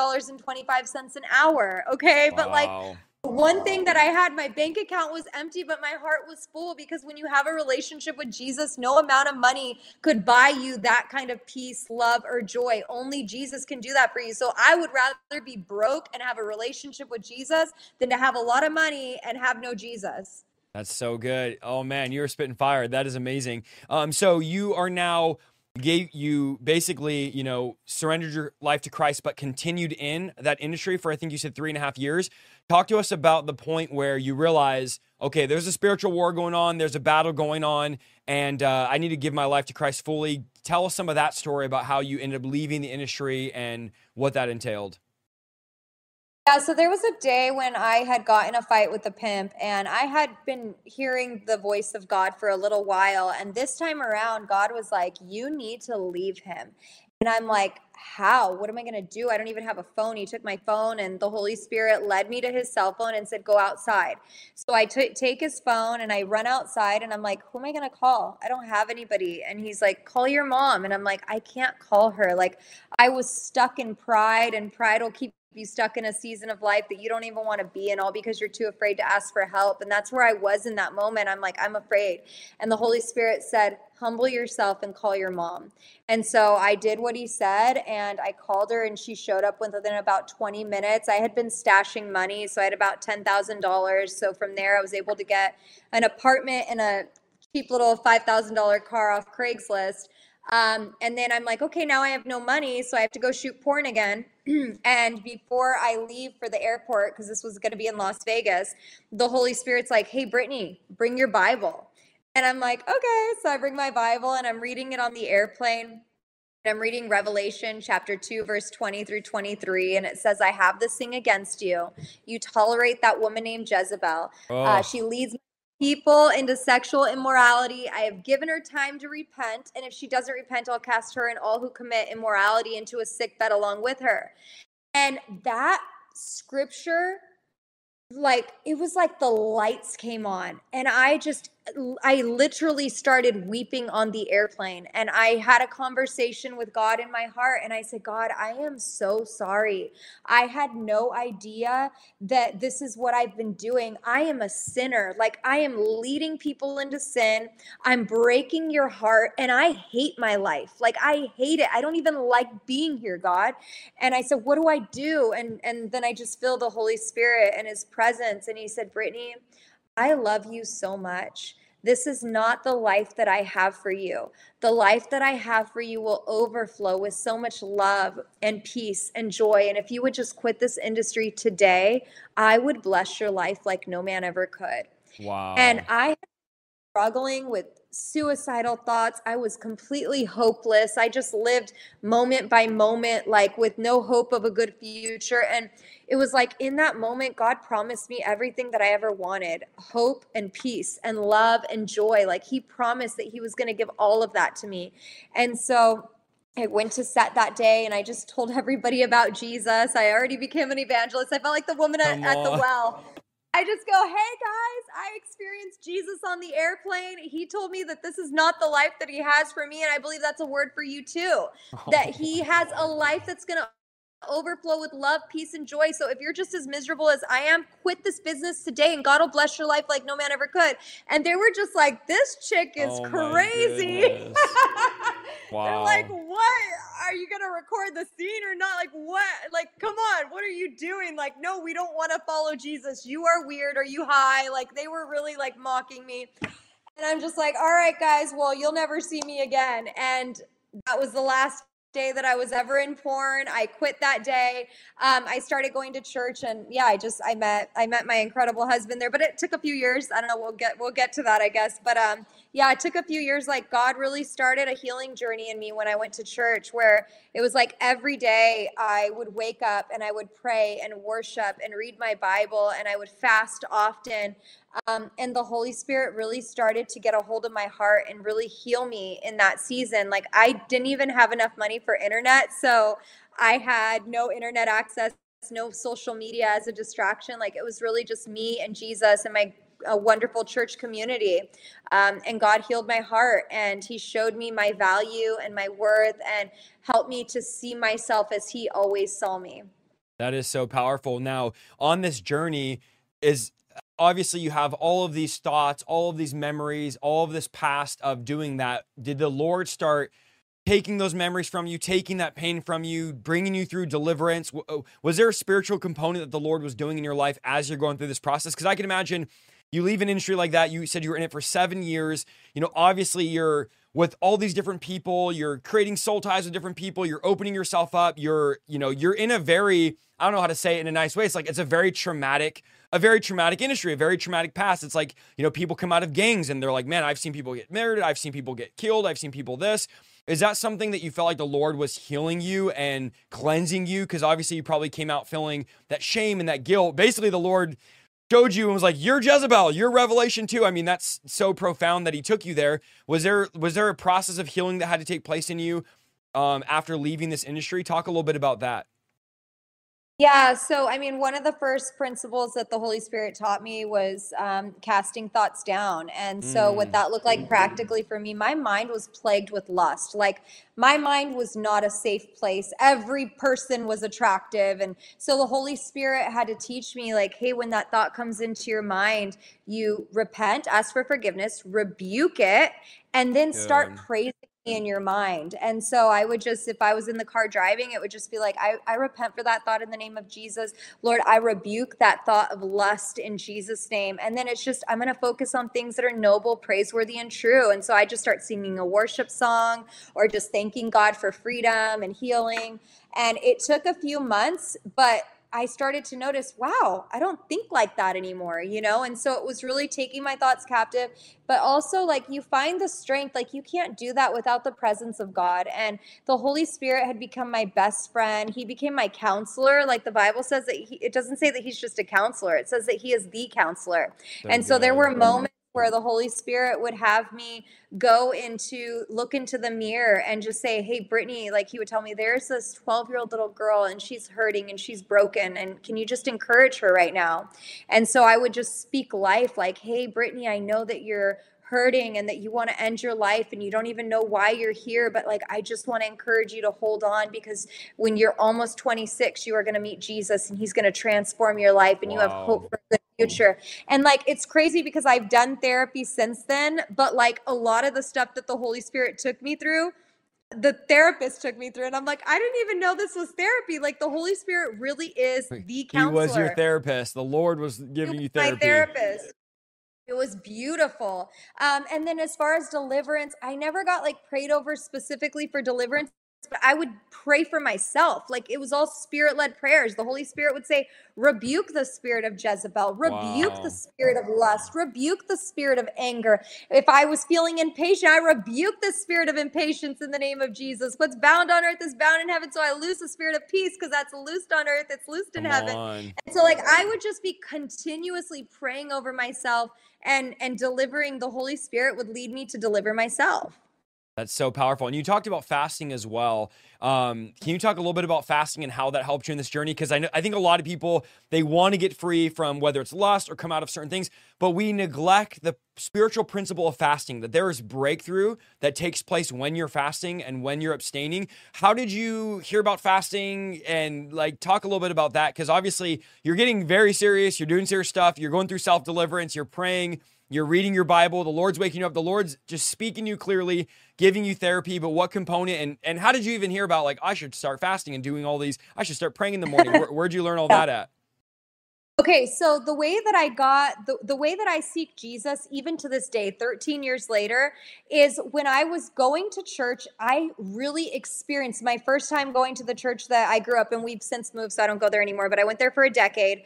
$11.25 an hour. Okay. Wow. But one thing that I had, my bank account was empty, but my heart was full, because when you have a relationship with Jesus, no amount of money could buy you that kind of peace, love, or joy. Only Jesus can do that for you. So I would rather be broke and have a relationship with Jesus than to have a lot of money and have no Jesus. That's so good. Oh man, you're spitting fire. That is amazing. So you are now, you basically, surrendered your life to Christ, but continued in that industry for, I think you said 3.5 years. Talk to us about the point where you realize, okay, there's a spiritual war going on, there's a battle going on, and I need to give my life to Christ fully. Tell us some of that story about how you ended up leaving the industry and what that entailed. Yeah, so there was a day when I had gotten a fight with the pimp, and I had been hearing the voice of God for a little while. And this time around, God was like, you need to leave him. And I'm like, how? What am I going to do? I don't even have a phone. He took my phone, and the Holy Spirit led me to his cell phone and said, go outside. So I take his phone and I run outside, and I'm like, who am I going to call? I don't have anybody. And he's like, call your mom. And I'm like, I can't call her. I was stuck in pride, and pride will keep you stuck in a season of life that you don't even want to be in, all because you're too afraid to ask for help. And that's where I was in that moment. I'm like, I'm afraid. And the Holy Spirit said, humble yourself and call your mom. And so I did what he said, and I called her, and she showed up within about 20 minutes. I had been stashing money, so I had about $10,000. So from there, I was able to get an apartment in a cheap little $5,000 car off Craigslist. And then I'm like, okay, now I have no money, so I have to go shoot porn again. And before I leave for the airport, because this was going to be in Las Vegas, the Holy Spirit's like, hey, Brittany, bring your Bible. And I'm like, okay. So I bring my Bible, and I'm reading it on the airplane. I'm reading Revelation chapter 2, verse 20 through 23. And it says, I have this thing against you. You tolerate that woman named Jezebel. She leads people into sexual immorality. I have given her time to repent, and if she doesn't repent, I'll cast her and all who commit immorality into a sick bed along with her. And that scripture, like, it was like the lights came on, and I literally started weeping on the airplane, and I had a conversation with God in my heart, and I said, God, I am so sorry. I had no idea that this is what I've been doing. I am a sinner. Like, I am leading people into sin. I'm breaking your heart, and I hate my life. Like, I hate it. I don't even like being here, God. And I said, what do I do? And then I just feel the Holy Spirit and his presence. And he said, Brittany, I love you so much. This is not the life that I have for you. The life that I have for you will overflow with so much love and peace and joy. And if you would just quit this industry today, I would bless your life like no man ever could. Wow. And I struggling with suicidal thoughts. I was completely hopeless. I just lived moment by moment, like with no hope of a good future. And it was like in that moment, God promised me everything that I ever wanted: hope and peace and love and joy. Like he promised that he was going to give all of that to me. And so I went to set that day and I just told everybody about Jesus. I already became an evangelist. I felt like the woman at the well. I just go, hey guys, I experienced Jesus on the airplane. He told me that this is not the life that he has for me. And I believe that's a word for you too, that he has a life that's going to overflow with love, peace, and joy. So if you're just as miserable as I am, quit this business today and God will bless your life like no man ever could. And they were just like, this chick is crazy. Wow. They're like, what? Are you going to record the scene or not? Like, what? Like, come on. What are you doing? Like, no, we don't want to follow Jesus. You are weird. Are you high? Like, they were really like mocking me. And I'm just like, all right, guys, well, you'll never see me again. And that was the last day that I was ever in porn. I quit that day. I started going to church, and yeah, I met my incredible husband there, but it took a few years. I don't know. We'll get to that, I guess. But yeah, it took a few years. Like God really started a healing journey in me when I went to church, where it was like every day I would wake up and I would pray and worship and read my Bible, and I would fast often. And the Holy Spirit really started to get a hold of my heart and really heal me in that season. Like I didn't even have enough money for internet. So I had no internet access, no social media as a distraction. Like it was really just me and Jesus and my a wonderful church community. And God healed my heart, and he showed me my value and my worth and helped me to see myself as he always saw me. That is so powerful. Now, on this journey is obviously you have all of these thoughts, all of these memories, all of this past of doing that. Did the Lord start taking those memories from you, taking that pain from you, bringing you through deliverance? Was there a spiritual component that the Lord was doing in your life as you're going through this process? Because I can imagine you leave an industry like that. You said you were in it for 7 years. You know, obviously you're with all these different people, you're creating soul ties with different people, you're opening yourself up, you're in a very, I don't know how to say it in a nice way. It's like, it's a very traumatic industry, a very traumatic past. It's like, people come out of gangs and they're like, man, I've seen people get murdered. I've seen people get killed. I've seen people this. Is that something that you felt like the Lord was healing you and cleansing you? Because obviously you probably came out feeling that shame and that guilt. Basically, the Lord showed you and was like, you're Jezebel, you're Revelation too. I mean, that's so profound that he took you there. Was there a process of healing that had to take place in you after leaving this industry? Talk a little bit about that. Yeah, so I mean, one of the first principles that the Holy Spirit taught me was casting thoughts down. And so what that looked like practically for me, my mind was plagued with lust. Like my mind was not a safe place. Every person was attractive. And so the Holy Spirit had to teach me like, hey, when that thought comes into your mind, you repent, ask for forgiveness, rebuke it, and then start praising in your mind. And so I would just, if I was in the car driving, it would just be like, I repent for that thought in the name of Jesus. Lord, I rebuke that thought of lust in Jesus' name. And then it's just, I'm going to focus on things that are noble, praiseworthy, and true. And so I just start singing a worship song or just thanking God for freedom and healing. And it took a few months, but I started to notice, wow, I don't think like that anymore, And so it was really taking my thoughts captive, but also like you find the strength, like you can't do that without the presence of God. And the Holy Spirit had become my best friend. He became my counselor. Like the Bible says that it doesn't say that he's just a counselor. It says that he is the counselor. And so there were moments where the Holy Spirit would have me look into the mirror and just say, hey, Brittany, like he would tell me, there's this 12-year-old little girl and she's hurting and she's broken. And can you just encourage her right now? And so I would just speak life like, hey, Brittany, I know that you're hurting and that you want to end your life and you don't even know why you're here, but like I just want to encourage you to hold on, because when you're almost 26 you are going to meet Jesus and he's going to transform your life and you have hope for a good future. And like it's crazy because I've done therapy since then, but like a lot of the stuff that the Holy Spirit took me through, the therapist took me through, and I'm like, I didn't even know this was therapy. Like the Holy Spirit really is the counselor. He was your therapist. The Lord was giving you therapy. My therapist. It was beautiful. And then as far as deliverance, I never got like prayed over specifically for deliverance, but I would pray for myself. Like it was all spirit-led prayers. The Holy Spirit would say, rebuke the spirit of Jezebel, rebuke the spirit of lust, rebuke the spirit of anger. If I was feeling impatient, I rebuke the spirit of impatience in the name of Jesus. What's bound on earth is bound in heaven. So I loose the spirit of peace, because that's loosed on earth, it's loosed in heaven. And so like I would just be continuously praying over myself, and delivering. The Holy Spirit would lead me to deliver myself. That's so powerful. And you talked about fasting as well. Can you talk a little bit about fasting and how that helped you in this journey? Because I think a lot of people, they want to get free from whether it's lust or come out of certain things, but we neglect the spiritual principle of fasting, that there is breakthrough that takes place when you're fasting and when you're abstaining. How did you hear about fasting? And like talk a little bit about that, because obviously you're getting very serious, you're doing serious stuff, you're going through self-deliverance, you're praying, you're reading your Bible, the Lord's waking you up, the Lord's just speaking to you clearly, giving you therapy, but what component, and how did you even hear about like, I should start fasting and doing all these, I should start praying in the morning? Where'd you learn all that at? Okay, so the way that I got, the way that I seek Jesus, even to this day, 13 years later, is when I was going to church, I really experienced my first time going to the church that I grew up in. We've since moved, so I don't go there anymore, but I went there for a decade.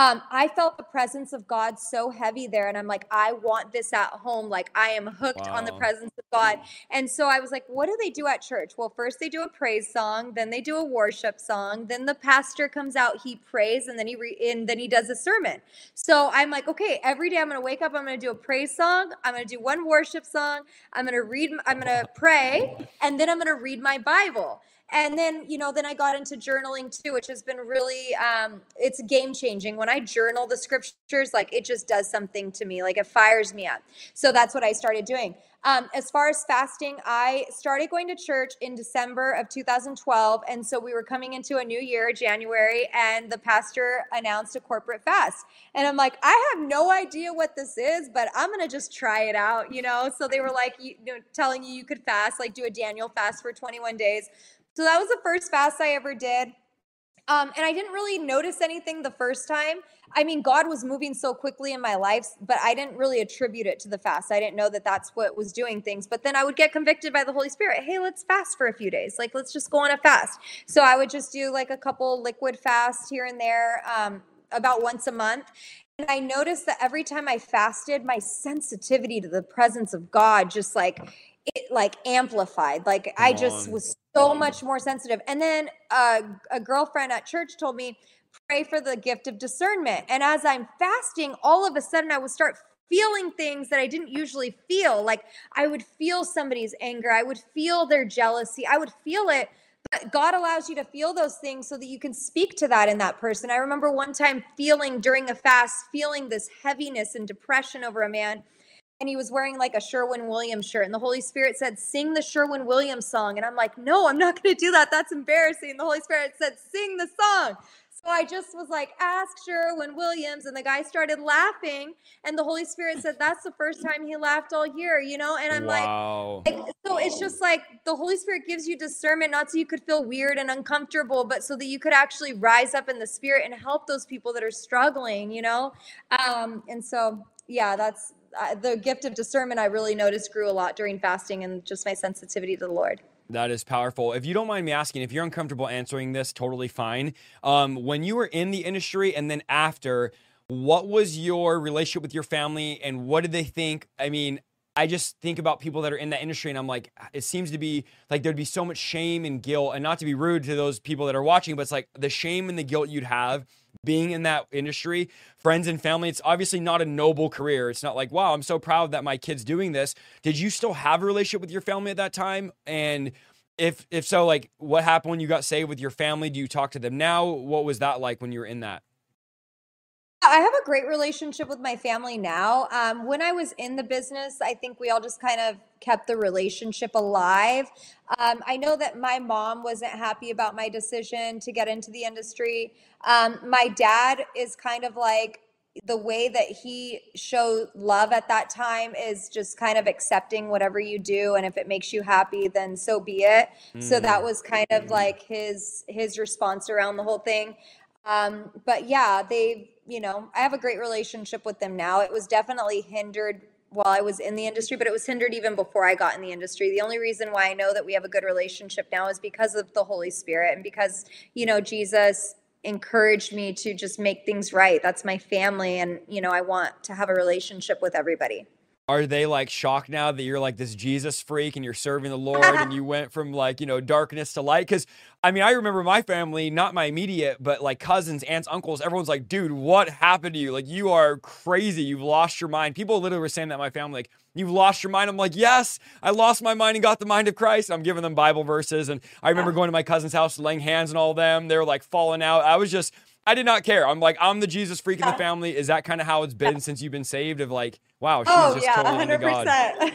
I felt the presence of God so heavy there, and I'm like, I want this at home. Like, I am hooked on the presence of God. And so I was like, what do they do at church? Well, first they do a praise song, then they do a worship song, then the pastor comes out, he prays, and then he does a sermon. So I'm like, okay, every day I'm going to wake up, I'm going to do a praise song, I'm going to do one worship song, I'm going to pray, and then I'm going to read my Bible. And then, then I got into journaling too, which has been really, it's game changing. When I journal the scriptures, like it just does something to me, like it fires me up. So that's what I started doing. As far as fasting, I started going to church in December of 2012. And so we were coming into a new year, January, and the pastor announced a corporate fast. And I'm like, I have no idea what this is, but I'm going to just try it out, So they were like, telling you could fast, like do a Daniel fast for 21 days. So that was the first fast I ever did. And I didn't really notice anything the first time. I mean, God was moving so quickly in my life, but I didn't really attribute it to the fast. I didn't know that that's what was doing things. But then I would get convicted by the Holy Spirit. Hey, let's fast for a few days. Like, let's just go on a fast. So I would just do like a couple liquid fasts here and there, about once a month. And I noticed that every time I fasted, my sensitivity to the presence of God just it amplified. Like I just was so much more sensitive. And then a girlfriend at church told me, pray for the gift of discernment. And as I'm fasting, all of a sudden I would start feeling things that I didn't usually feel. Like I would feel somebody's anger. I would feel their jealousy. I would feel it. But God allows you to feel those things so that you can speak to that in that person. I remember one time during a fast, feeling this heaviness and depression over a man. And he was wearing like a Sherwin-Williams shirt. And the Holy Spirit said, sing the Sherwin-Williams song. And I'm like, no, I'm not going to do that. That's embarrassing. And the Holy Spirit said, sing the song. So I just was like, ask Sherwin-Williams. And the guy started laughing. And the Holy Spirit said, that's the first time he laughed all year, And I'm like, so it's just like the Holy Spirit gives you discernment, not so you could feel weird and uncomfortable, but so that you could actually rise up in the Spirit and help those people that are struggling, And so, yeah, that's the gift of discernment. I really noticed grew a lot during fasting and just my sensitivity to the Lord. That is powerful. If you don't mind me asking, if you're uncomfortable answering this, totally fine. When you were in the industry and then after, what was your relationship with your family and what did they think? I mean, I just think about people that are in that industry and I'm like, it seems to be like there'd be so much shame and guilt, and not to be rude to those people that are watching, but it's like the shame and the guilt you'd have being in that industry, friends and family. It's obviously not a noble career. It's not like, wow, I'm so proud that my kid's doing this. Did you still have a relationship with your family at that time? And if so, like what happened when you got saved with your family? Do you talk to them now? What was that like when you were in that? I have a great relationship with my family now. When I was in the business, I think we all just kind of kept the relationship alive. I know that my mom wasn't happy about my decision to get into the industry. My dad is kind of like, the way that he showed love at that time is just kind of accepting whatever you do, and if it makes you happy, then so be it. So that Mm, was kind of like his response around the whole thing. But yeah, I have a great relationship with them now. It was definitely hindered while I was in the industry, but it was hindered even before I got in the industry. The only reason why I know that we have a good relationship now is because of the Holy Spirit, and because, Jesus encouraged me to just make things right. That's my family, and, I want to have a relationship with everybody. are they like shocked now that you're like this Jesus freak and you're serving the Lord and you went from like, darkness to light? Because I mean, I remember my family, not my immediate, but like cousins, aunts, uncles, everyone's like, dude, what happened to you? Like, you are crazy. You've lost your mind. People literally were saying that in my family, like, you've lost your mind. I'm like, yes, I lost my mind and got the mind of Christ. I'm giving them Bible verses. And I remember going to my cousin's house, laying hands on all of them. They were like falling out. I did not care. I'm like, I'm the Jesus freak in the family. Is that kind of how it's been since you've been saved? Of like, wow, she's Oh just yeah, totally into God. 100%.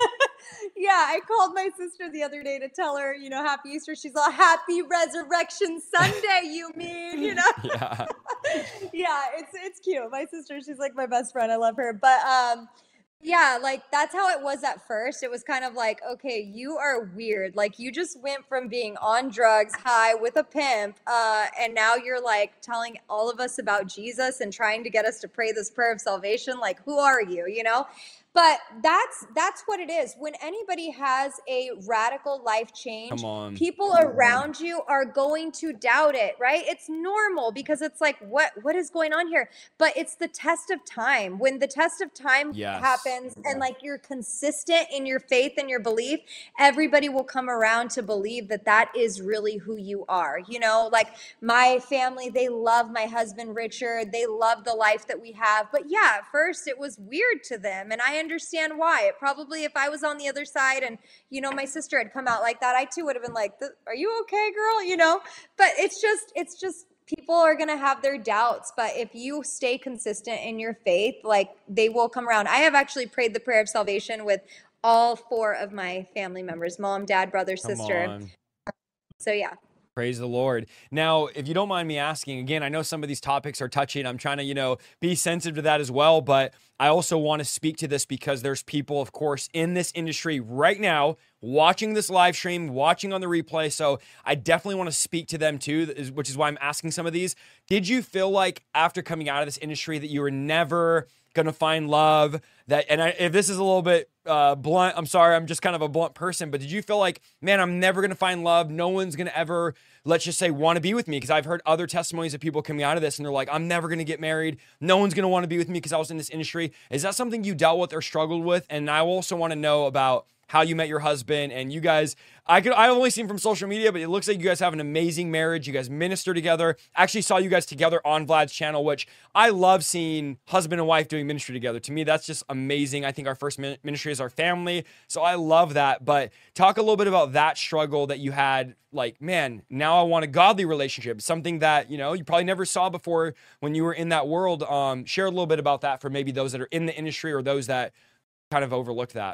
Yeah, I called my sister the other day to tell her, happy Easter. She's all, happy Resurrection Sunday, you mean? Yeah. Yeah, it's cute. My sister, she's like my best friend. I love her. But yeah, like that's how it was at first. It was kind of like, okay, you are weird. Like you just went from being on drugs, high with a pimp, and now you're like telling all of us about Jesus and trying to get us to pray this prayer of salvation. Like, who are you? But that's what it is. When anybody has a radical life Come change, on. people around you are going to doubt it, right? It's normal because it's like, what is going on here? But it's the test of time. When the test of time Yes. happens and like you're consistent in your faith and your belief, everybody will come around to believe that that is really who you are. Like my family, they love my husband Richard. They love the life that we have. But yeah, at first it was weird to them, and I understand why. It probably, if I was on the other side and my sister had come out like that, I too would have been like, "Are you okay, girl?" But it's just people are going to have their doubts, but if you stay consistent in your faith, like they will come around. I have actually prayed the prayer of salvation with all four of my family members: mom, dad, brother, Come sister. on. So yeah. Praise the Lord. Now, if you don't mind me asking, again, I know some of these topics are touchy and I'm trying to, be sensitive to that as well. But I also want to speak to this because there's people, of course, in this industry right now watching this live stream, watching on the replay. So I definitely want to speak to them too, which is why I'm asking some of these. Did you feel like after coming out of this industry that you were never going to find love? If this is a little bit blunt, I'm sorry, I'm just kind of a blunt person, but did you feel like, man, I'm never going to find love? No one's going to ever, let's just say, want to be with me? Because I've heard other testimonies of people coming out of this and they're like, I'm never going to get married. No one's going to want to be with me because I was in this industry. Is that something you dealt with or struggled with? And I also want to know about how you met your husband and you guys. I've only seen from social media, but it looks like you guys have an amazing marriage. You guys minister together. Actually saw you guys together on Vlad's channel, which I love seeing husband and wife doing ministry together. To me, that's just amazing. I think our first ministry is our family. So I love that. But talk a little bit about that struggle that you had. Like, man, now I want a godly relationship, something that, you probably never saw before when you were in that world. Share a little bit about that for maybe those that are in the industry or those that kind of overlooked that.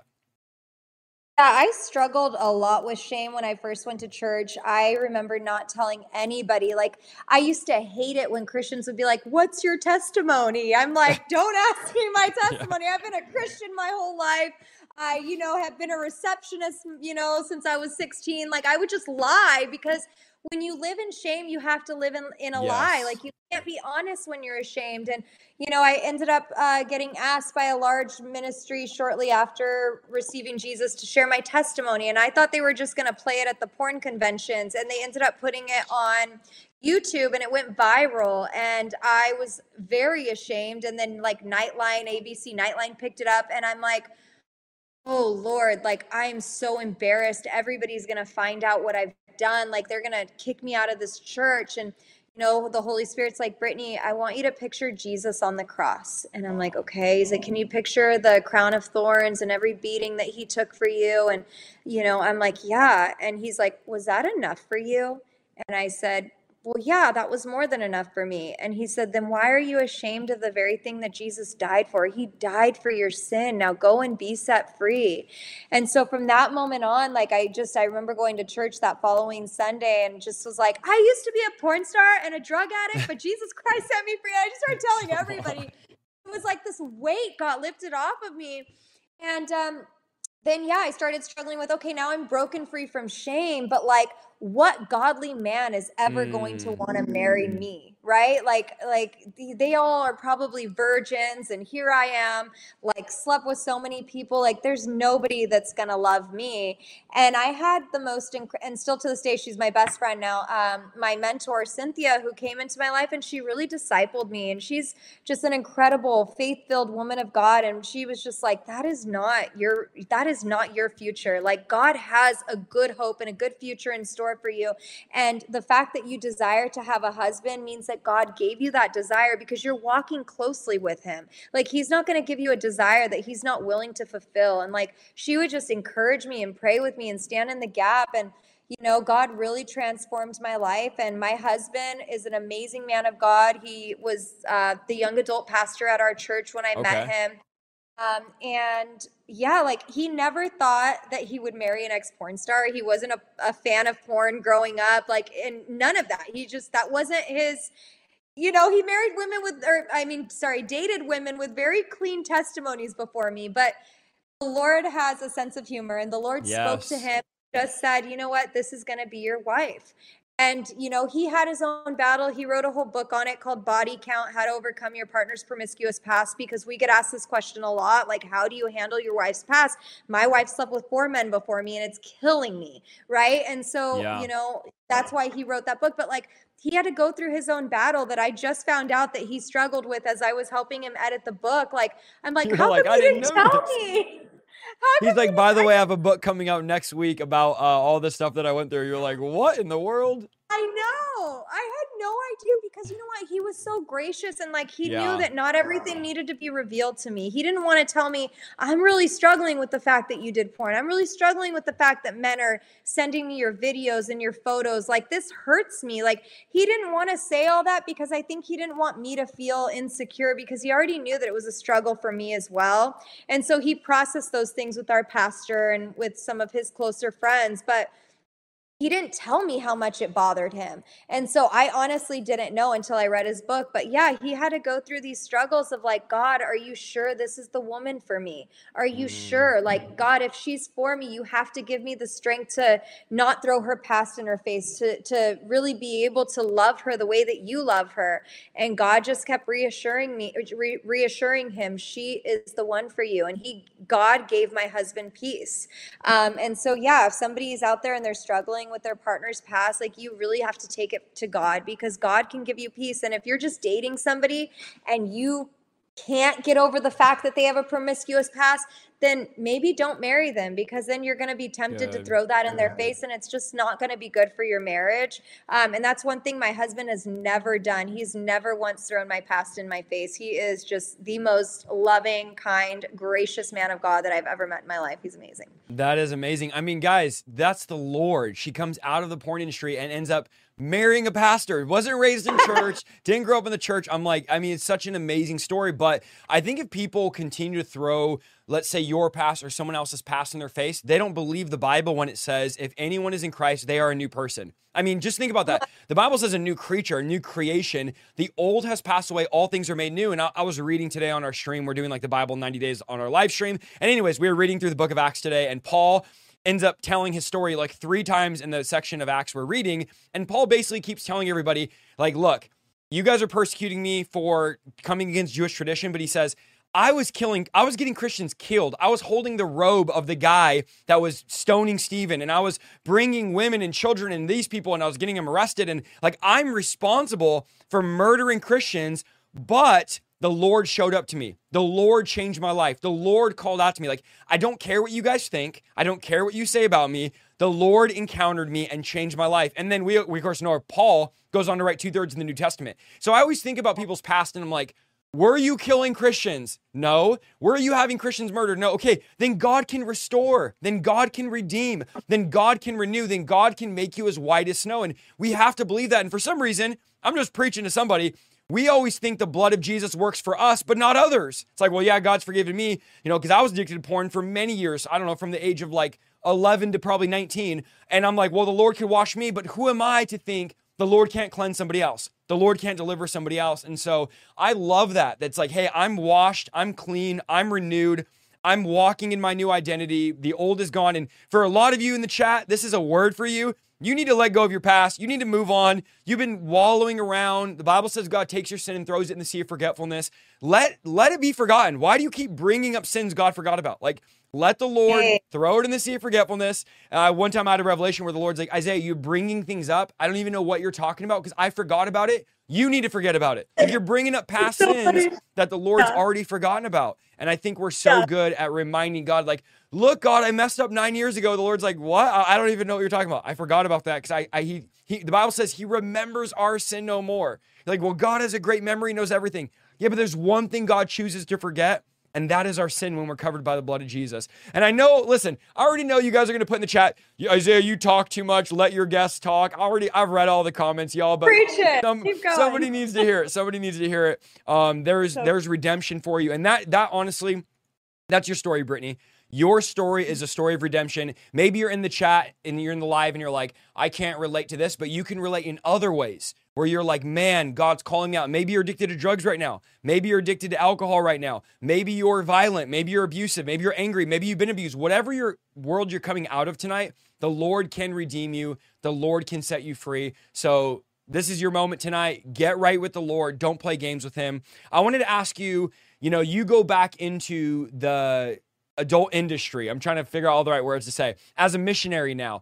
Yeah, I struggled a lot with shame when I first went to church. I remember not telling anybody. Like, I used to hate it when Christians would be like, "What's your testimony?" I'm like, "Don't ask me my Yeah. testimony. I've been a Christian my whole life. I, have been a receptionist, since I was 16." Like, I would just lie because when you live in shame, you have to live in a lie. Yes. Like, you can't be honest when you're ashamed. And I ended up getting asked by a large ministry shortly after receiving Jesus to share my testimony. And I thought they were just going to play it at the porn conventions. And they ended up putting it on YouTube and it went viral. And I was very ashamed. And then, like, Nightline, ABC Nightline picked it up. And I'm like, oh Lord, like I'm so embarrassed. Everybody's going to find out what I've done. Like they're going to kick me out of this church. And, the Holy Spirit's like, Brittany, I want you to picture Jesus on the cross. And I'm like, okay. He's like, can you picture the crown of thorns and every beating that he took for you? And, I'm like, yeah. And he's like, was that enough for you? And I said, well, yeah, that was more than enough for me. And he said, then why are you ashamed of the very thing that Jesus died for? He died for your sin. Now go and be set free. And so from that moment on, like I remember going to church that following Sunday and just was like, I used to be a porn star and a drug addict, but Jesus Christ set me free. I just started telling everybody. It was like this weight got lifted off of me. And then, yeah, I started struggling with, okay, now I'm broken free from shame, but like, what godly man is ever going to want to marry me, right? Like they all are probably virgins, and here I am, like slept with so many people. Like there's nobody that's gonna love me. And I had the most, and still to this day, she's my best friend now. My mentor Cynthia, who came into my life, and she really discipled me, and she's just an incredible faith-filled woman of God. And she was just like, that is not your future. Like God has a good hope and a good future in store for you. And the fact that you desire to have a husband means that God gave you that desire because you're walking closely with him. Like he's not going to give you a desire that he's not willing to fulfill. And like she would just encourage me and pray with me and stand in the gap. And God really transformed my life. And my husband is an amazing man of God. He was the young adult pastor at our church when I met him. And yeah, like he never thought that he would marry an ex-porn star. He wasn't a fan of porn growing up, like, and none of that. That wasn't his, he married women dated women with very clean testimonies before me. But the Lord has a sense of humor, and the Lord spoke to him, just said, you know what, this is going to be your wife. And, he had his own battle. He wrote a whole book on it called Body Count, How to Overcome Your Partner's Promiscuous Past, because we get asked this question a lot, like, how do you handle your wife's past? My wife slept with 4 men before me, and it's killing me, right? And so, that's why he wrote that book. But, like, he had to go through his own battle that I just found out that he struggled with as I was helping him edit the book. Like, I'm like, how come you didn't tell me? He's like, by the way, I have a book coming out next week about all the stuff that I went through. You're like, what in the world? I know. I had no idea because you know what? He was so gracious, and like he knew that not everything needed to be revealed to me. He didn't want to tell me, I'm really struggling with the fact that you did porn. I'm really struggling with the fact that men are sending me your videos and your photos. Like this hurts me. Like he didn't want to say all that because I think he didn't want me to feel insecure because he already knew that it was a struggle for me as well. And so he processed those things with our pastor and with some of his closer friends. But he didn't tell me how much it bothered him. And so I honestly didn't know until I read his book. But yeah, he had to go through these struggles of like, God, are you sure this is the woman for me? Are you sure? Like, God, if she's for me, you have to give me the strength to not throw her past in her face, to really be able to love her the way that you love her. And God just kept reassuring him, she is the one for you. And God gave my husband peace. And so, yeah, if somebody's out there and they're struggling with their partner's past, like you really have to take it to God because God can give you peace. And if you're just dating somebody and you can't get over the fact that they have a promiscuous past, then maybe don't marry them because then you're going to be tempted to throw that in their face and it's just not going to be good for your marriage. And that's one thing my husband has never done. He's never once thrown my past in my face. He is just the most loving, kind, gracious man of God that I've ever met in my life. He's amazing. That is amazing. I mean, guys, that's the Lord. She comes out of the porn industry and ends up marrying a pastor. Wasn't raised in church, didn't grow up in the church. It's such an amazing story. But I think if people continue to throw, let's say, your past or someone else's past in their face, they don't believe the Bible when it says, if anyone is in Christ, they are a new person. I mean, just think about that. The Bible says a new creature, a new creation. The old has passed away. All things are made new. And I was reading today on our stream. We're doing like the Bible 90 days on our live stream. And anyways, we were reading through the book of Acts today, and Paul ends up telling his story like 3 times in the section of Acts we're reading. And Paul basically keeps telling everybody, like, look, you guys are persecuting me for coming against Jewish tradition. But he says, I was getting Christians killed. I was holding the robe of the guy that was stoning Stephen, and I was bringing women and children and these people, and I was getting them arrested. And like, I'm responsible for murdering Christians, but the Lord showed up to me. The Lord changed my life. The Lord called out to me. Like, I don't care what you guys think. I don't care what you say about me. The Lord encountered me and changed my life. And then we of course know Paul goes on to write 2/3 of the New Testament. So I always think about people's past and I'm like, were you killing Christians? No. Were you having Christians murdered? No. Okay, then God can restore. Then God can redeem. Then God can renew. Then God can make you as white as snow. And we have to believe that. And for some reason, I'm just preaching to somebody. We always think the blood of Jesus works for us, but not others. It's like, well, yeah, God's forgiven me, because I was addicted to porn for many years. I don't know, from the age of like 11 to probably 19. And I'm like, well, the Lord could wash me, but who am I to think the Lord can't cleanse somebody else? The Lord can't deliver somebody else. And so I love that. That's like, hey, I'm washed, I'm clean, I'm renewed. I'm walking in my new identity. The old is gone. And for a lot of you in the chat, this is a word for you. You need to let go of your past. You need to move on. You've been wallowing around. The Bible says God takes your sin and throws it in the sea of forgetfulness. Let it be forgotten. Why do you keep bringing up sins God forgot about? Like, let the Lord throw it in the sea of forgetfulness. One time I had a revelation where the Lord's like, Isaiah, you're bringing things up. I don't even know what you're talking about because I forgot about it. You need to forget about it. Like, you're bringing up past sins that the Lord's already forgotten about. And I think we're so good at reminding God, like, look, God, I messed up 9 years ago. The Lord's like, what? I don't even know what you're talking about. I forgot about that because the Bible says he remembers our sin no more. You're like, well, God has a great memory, knows everything. Yeah, but there's one thing God chooses to forget, and that is our sin when we're covered by the blood of Jesus. And I know, listen, I already know you guys are going to put in the chat, Isaiah, you talk too much. Let your guests talk. I've read all the comments, y'all, but Preach it. Keep going. Somebody needs to hear it. Somebody needs to hear it. There's redemption for you. And that honestly, that's your story, Brittany. Your story is a story of redemption. Maybe you're in the chat and you're in the live and you're like, I can't relate to this, but you can relate in other ways where you're like, man, God's calling me out. Maybe you're addicted to drugs right now. Maybe you're addicted to alcohol right now. Maybe you're violent. Maybe you're abusive. Maybe you're angry. Maybe you've been abused. Whatever your world you're coming out of tonight, the Lord can redeem you. The Lord can set you free. So this is your moment tonight. Get right with the Lord. Don't play games with him. I wanted to ask you, you go back into the adult industry. I'm trying to figure out all the right words to say. As a missionary now,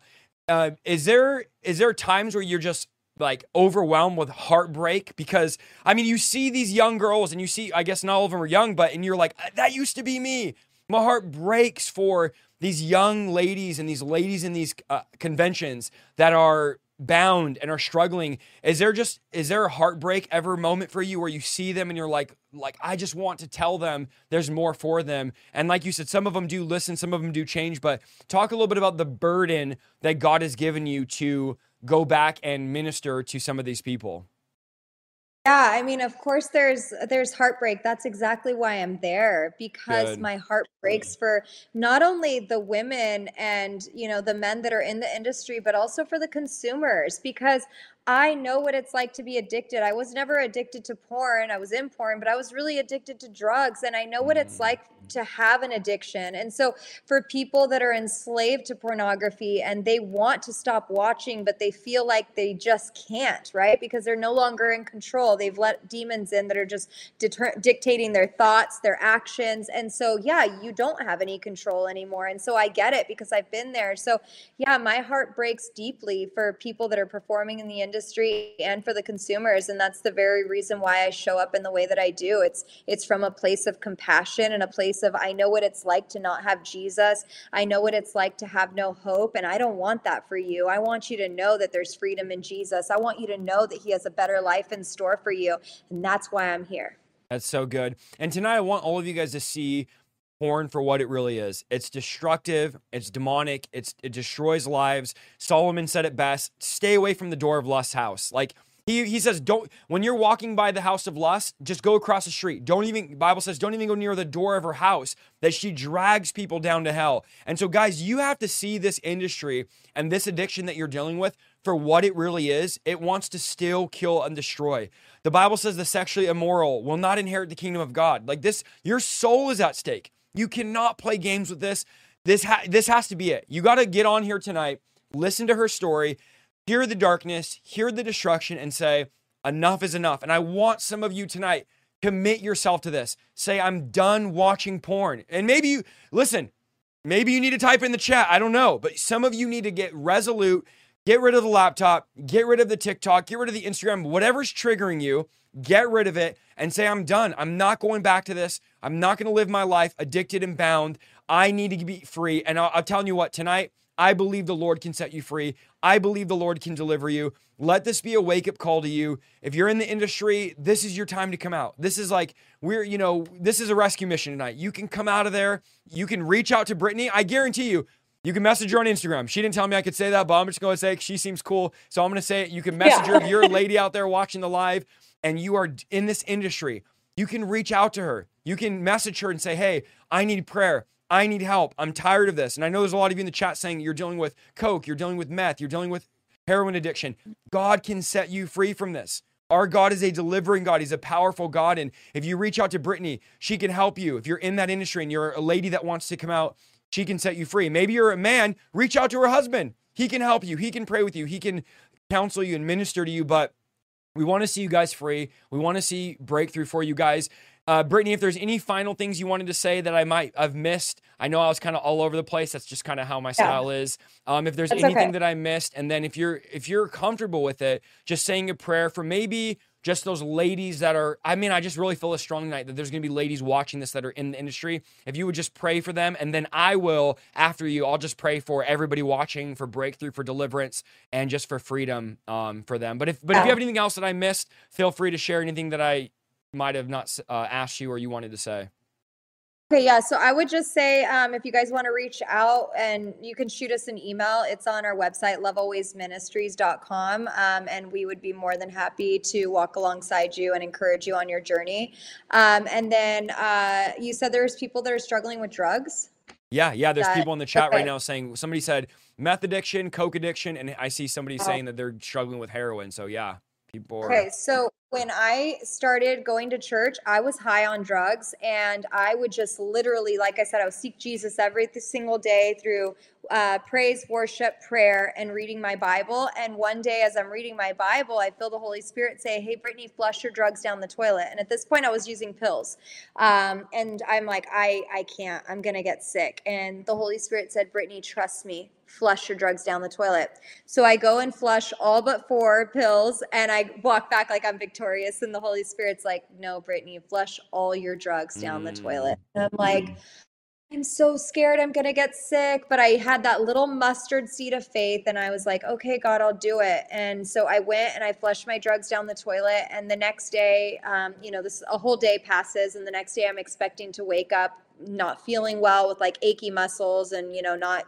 is there times where you're just like overwhelmed with heartbreak? Because I mean, you see these young girls and you see, I guess not all of them are young, and you're like, that used to be me. My heart breaks for these young ladies and these ladies in these conventions that are bound and are struggling. Is there a heartbreak ever moment for you where you see them and you're like, I just want to tell them there's more for them? And like you said, some of them do listen, some of them do change, but talk a little bit about the burden that God has given you to go back and minister to some of these people. Yeah, I mean, of course there's heartbreak. That's exactly why I'm there, because my heart breaks for not only the women and, the men that are in the industry, but also for the consumers, because I know what it's like to be addicted. I was never addicted to porn. I was in porn, but I was really addicted to drugs, and I know what it's like to have an addiction. And so for people that are enslaved to pornography and they want to stop watching, but they feel like they just can't, right? Because they're no longer in control. They've let demons in that are just dictating their thoughts, their actions. And so, yeah, you don't have any control anymore. And so I get it because I've been there. So yeah, my heart breaks deeply for people that are performing in the industry and for the consumers. And that's the very reason why I show up in the way that I do. It's from a place of compassion and a place of, I know what it's like to not have Jesus. I know what it's like to have no hope. And I don't want that for you. I want you to know that there's freedom in Jesus. I want you to know that he has a better life in store for you. And that's why I'm here. That's so good. And tonight I want all of you guys to see porn for what it really is. It's destructive. It's demonic. It destroys lives. Solomon said it best: stay away from the door of lust's house. Like he says, when you're walking by the house of lust, just go across the street. Bible says, don't even go near the door of her house, that she drags people down to hell. And so guys, you have to see this industry and this addiction that you're dealing with for what it really is. It wants to steal, kill, and destroy. The Bible says the sexually immoral will not inherit the kingdom of God. Like this, your soul is at stake. You cannot play games with this. This has to be it. You got to get on here tonight, listen to her story, hear the darkness, hear the destruction, and say, enough is enough. And I want some of you tonight, commit yourself to this. Say, I'm done watching porn. And maybe you need to type in the chat. I don't know. But some of you need to get resolute, get rid of the laptop, get rid of the TikTok, get rid of the Instagram, whatever's triggering you. get rid of it and say, I'm done. I'm not going back to this. I'm not going to live my life addicted and bound. I need to be free. And I'm telling you what, tonight, I believe the Lord can set you free. I believe the Lord can deliver you. Let this be a wake-up call to you. If you're in the industry, this is your time to come out. This is like, this is a rescue mission tonight. You can come out of there. You can reach out to Brittany. I guarantee you, you can message her on Instagram. She didn't tell me I could say that, but I'm just going to say she seems cool. So I'm going to say it. You can message her if you're a lady out there watching the live and you are in this industry. You can reach out to her. You can message her and say, hey, I need prayer. I need help. I'm tired of this. And I know there's a lot of you in the chat saying you're dealing with coke, you're dealing with meth, you're dealing with heroin addiction. God can set you free from this. Our God is a delivering God. He's a powerful God. And if you reach out to Brittany, she can help you. If you're in that industry and you're a lady that wants to come out, she can set you free. Maybe you're a man, reach out to her husband. He can help you. He can pray with you. He can counsel you and minister to you. But we want to see you guys free. We want to see breakthrough for you guys. Brittany, if there's any final things you wanted to say that I might have missed, I know I was kind of all over the place. That's just kind of how my style is. If there's anything that I missed, and then if you're comfortable with it, just saying a prayer for maybe just those ladies that are, I just really feel a strong night that there's going to be ladies watching this that are in the industry. If you would just pray for them, and then I will, after you, I'll just pray for everybody watching for breakthrough, for deliverance, and just for freedom for them. But if you have anything else that I missed, feel free to share anything that I might have not asked you or you wanted to say. Okay, yeah. So I would just say, if you guys want to reach out, and you can shoot us an email. It's on our website, lovealwaysministries.com. And we would be more than happy to walk alongside you and encourage you on your journey. And then you said there's people that are struggling with drugs. Yeah. There's people in the chat right now saying, somebody said meth addiction, coke addiction, and I see somebody saying that they're struggling with heroin. So yeah, people are. Okay, so when I started going to church, I was high on drugs, and I would just literally, like I said, I would seek Jesus every single day through praise, worship, prayer, and reading my Bible. And one day as I'm reading my Bible, I feel the Holy Spirit say, hey, Brittany, flush your drugs down the toilet. And at this point I was using pills. And I'm like, I can't, I'm going to get sick. And the Holy Spirit said, Brittany, trust me, flush your drugs down the toilet. So I go and flush all but 4 pills, and I walk back like I'm victorious. And the Holy Spirit's like, no, Brittany, flush all your drugs down the toilet. And I'm like, I'm so scared I'm going to get sick. But I had that little mustard seed of faith, and I was like, okay, God, I'll do it. And so I went and I flushed my drugs down the toilet. And the next day, a whole day passes. And the next day I'm expecting to wake up not feeling well with like achy muscles and, not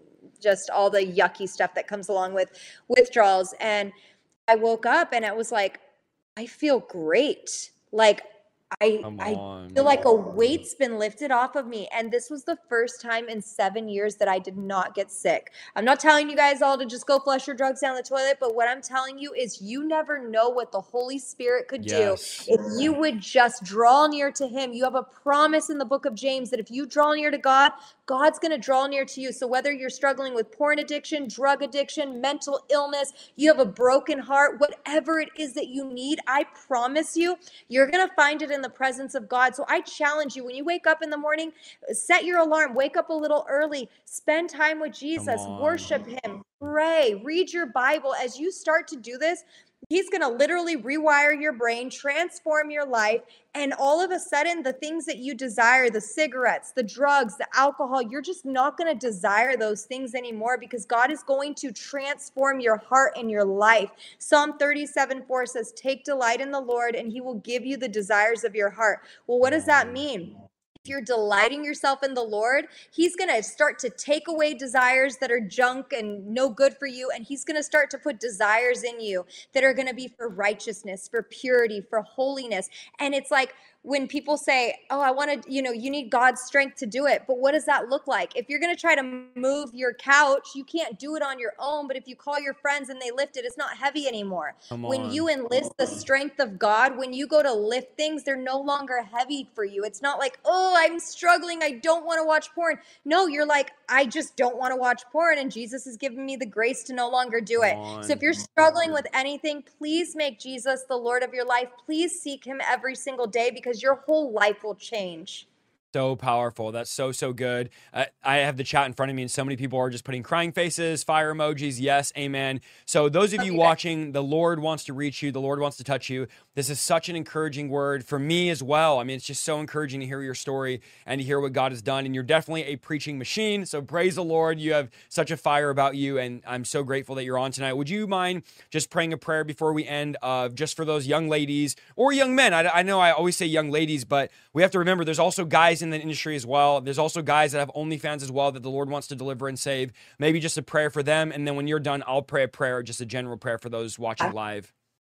just all the yucky stuff that comes along with withdrawals. And I woke up and it was like, I feel great. Like I feel like a weight's been lifted off of me. And this was the first time in 7 years that I did not get sick. I'm not telling you guys all to just go flush your drugs down the toilet, but what I'm telling you is you never know what the Holy Spirit could do if you would just draw near to him. You have a promise in the book of James that if you draw near to God, God's going to draw near to you. So whether you're struggling with porn addiction, drug addiction, mental illness, you have a broken heart, whatever it is that you need, I promise you, you're going to find it in the presence of God. So I challenge you, when you wake up in the morning, set your alarm, wake up a little early, spend time with Jesus, worship him, pray, read your Bible. As you start to do this, he's going to literally rewire your brain, transform your life. And all of a sudden, the things that you desire, the cigarettes, the drugs, the alcohol, you're just not going to desire those things anymore, because God is going to transform your heart and your life. Psalm 37:4 says, take delight in the Lord and he will give you the desires of your heart. Well, what does that mean? If you're delighting yourself in the Lord, he's going to start to take away desires that are junk and no good for you. And he's going to start to put desires in you that are going to be for righteousness, for purity, for holiness. And it's like, when people say, oh, I want to, you need God's strength to do it. But what does that look like? If you're going to try to move your couch, you can't do it on your own. But if you call your friends and they lift it, it's not heavy anymore. When you enlist the strength of God, when you go to lift things, they're no longer heavy for you. It's not like, oh, I'm struggling, I don't want to watch porn. No, you're like, I just don't want to watch porn, and Jesus has given me the grace to no longer do it. So if you're struggling with anything, please make Jesus the Lord of your life. Please seek him every single day, because your whole life will change. So powerful. That's so, so good. I have the chat in front of me, and so many people are just putting crying faces, fire emojis. Yes, amen. So those of you watching, the Lord wants to reach you. The Lord wants to touch you. This is such an encouraging word for me as well. I mean, it's just so encouraging to hear your story and to hear what God has done. And you're definitely a preaching machine. So praise the Lord. You have such a fire about you, and I'm so grateful that you're on tonight. Would you mind just praying a prayer before we end, just for those young ladies or young men? I know I always say young ladies, but we have to remember there's also guys in the industry as well. There's also guys that have OnlyFans as well that the Lord wants to deliver and save. Maybe just a prayer for them. And then when you're done, I'll pray a prayer, just a general prayer for those watching live.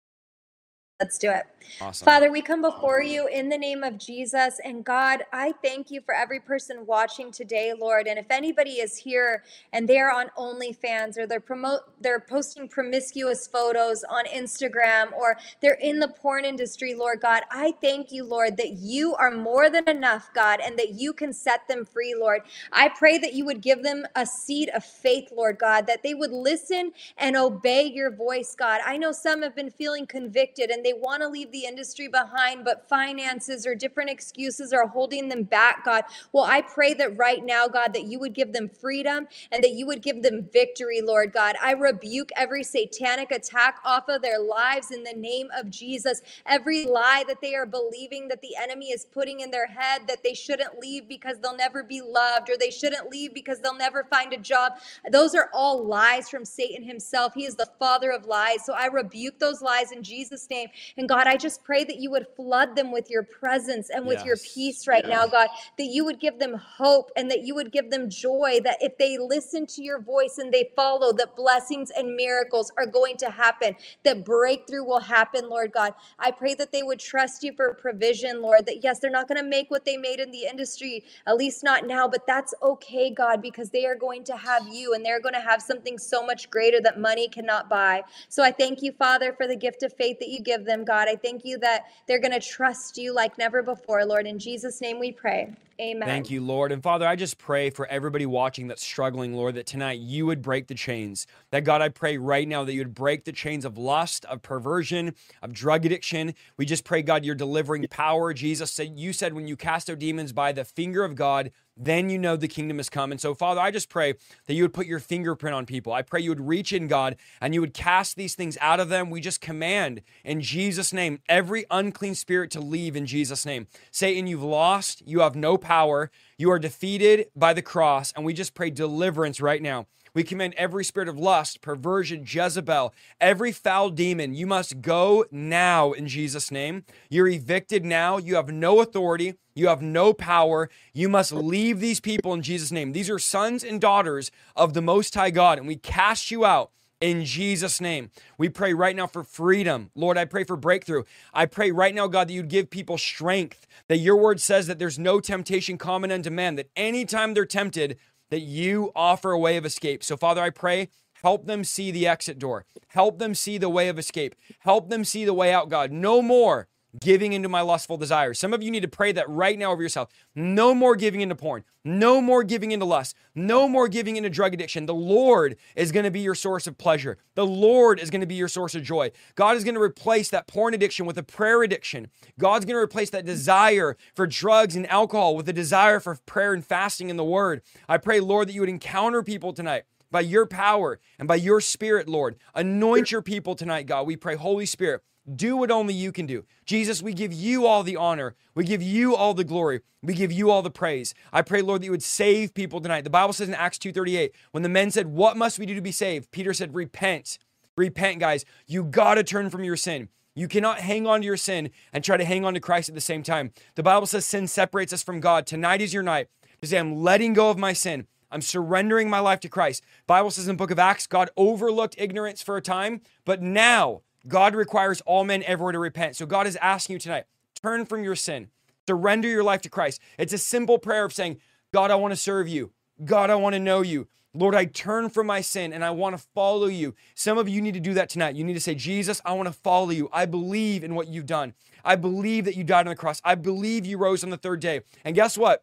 Let's do it. Awesome. Father, we come before you in the name of Jesus. And God, I thank you for every person watching today, Lord. And if anybody is here and they're on OnlyFans, or they're posting promiscuous photos on Instagram, or they're in the porn industry, Lord God, I thank you, Lord, that you are more than enough, God, and that you can set them free, Lord. I pray that you would give them a seed of faith, Lord God, that they would listen and obey your voice, God. I know some have been feeling convicted and they want to leave the industry behind, but finances or different excuses are holding them back, God. Well, I pray that right now, God, that you would give them freedom and that you would give them victory, Lord God. I rebuke every satanic attack off of their lives in the name of Jesus. Every lie that they are believing that the enemy is putting in their head, that they shouldn't leave because they'll never be loved, or they shouldn't leave because they'll never find a job. Those are all lies from Satan himself. He is the father of lies. So I rebuke those lies in Jesus' name. And God, I just pray that you would flood them with your presence and with your peace right now, God, that you would give them hope and that you would give them joy, that if they listen to your voice and they follow, that blessings and miracles are going to happen, that breakthrough will happen, Lord God. I pray that they would trust you for provision, Lord, that yes, they're not going to make what they made in the industry, at least not now, but that's okay, God, because they are going to have you and they're going to have something so much greater that money cannot buy. So I thank you, Father, for the gift of faith that you give them, God. I thank you that they're going to trust you like never before, Lord. In Jesus' name we pray. Amen. Thank you, Lord. And Father, I just pray for everybody watching that's struggling, Lord, that tonight you would break the chains. That God, I pray right now that you would break the chains of lust, of perversion, of drug addiction. We just pray, God, you're delivering power. Jesus said, you said when you cast out demons by the finger of God, then you know the kingdom has come. And so, Father, I just pray that you would put your fingerprint on people. I pray you would reach in, God, and you would cast these things out of them. We just command in Jesus' name, every unclean spirit to leave in Jesus' name. Satan, you've lost. You have no power. You are defeated by the cross. And we just pray deliverance right now. We command every spirit of lust, perversion, Jezebel, every foul demon, you must go now in Jesus' name. You're evicted now. You have no authority. You have no power. You must leave these people in Jesus' name. These are sons and daughters of the Most High God, and we cast you out in Jesus' name. We pray right now for freedom. Lord, I pray for breakthrough. I pray right now, God, that you'd give people strength, that your word says that there's no temptation common unto man, that anytime they're tempted, that you offer a way of escape. So, Father, I pray, help them see the exit door. Help them see the way of escape. Help them see the way out, God. No more giving into my lustful desires. Some of you need to pray that right now over yourself. No more giving into porn. No more giving into lust. No more giving into drug addiction. The Lord is going to be your source of pleasure. The Lord is going to be your source of joy. God is going to replace that porn addiction with a prayer addiction. God's going to replace that desire for drugs and alcohol with a desire for prayer and fasting in the Word. I pray, Lord, that you would encounter people tonight by your power and by your Spirit, Lord. Anoint your people tonight, God. We pray, Holy Spirit, do what only you can do. Jesus, we give you all the honor. We give you all the glory. We give you all the praise. I pray, Lord, that you would save people tonight. The Bible says in Acts 2:38, when the men said, what must we do to be saved? Peter said, repent. Repent, guys. You got to turn from your sin. You cannot hang on to your sin and try to hang on to Christ at the same time. The Bible says sin separates us from God. Tonight is your night to say, I'm letting go of my sin. I'm surrendering my life to Christ. The Bible says in the book of Acts, God overlooked ignorance for a time, but now God requires all men everywhere to repent. So God is asking you tonight, turn from your sin, surrender your life to Christ. It's a simple prayer of saying, God, I want to serve you. God, I want to know you. Lord, I turn from my sin and I want to follow you. Some of you need to do that tonight. You need to say, Jesus, I want to follow you. I believe in what you've done. I believe that you died on the cross. I believe you rose on the third day. And guess what?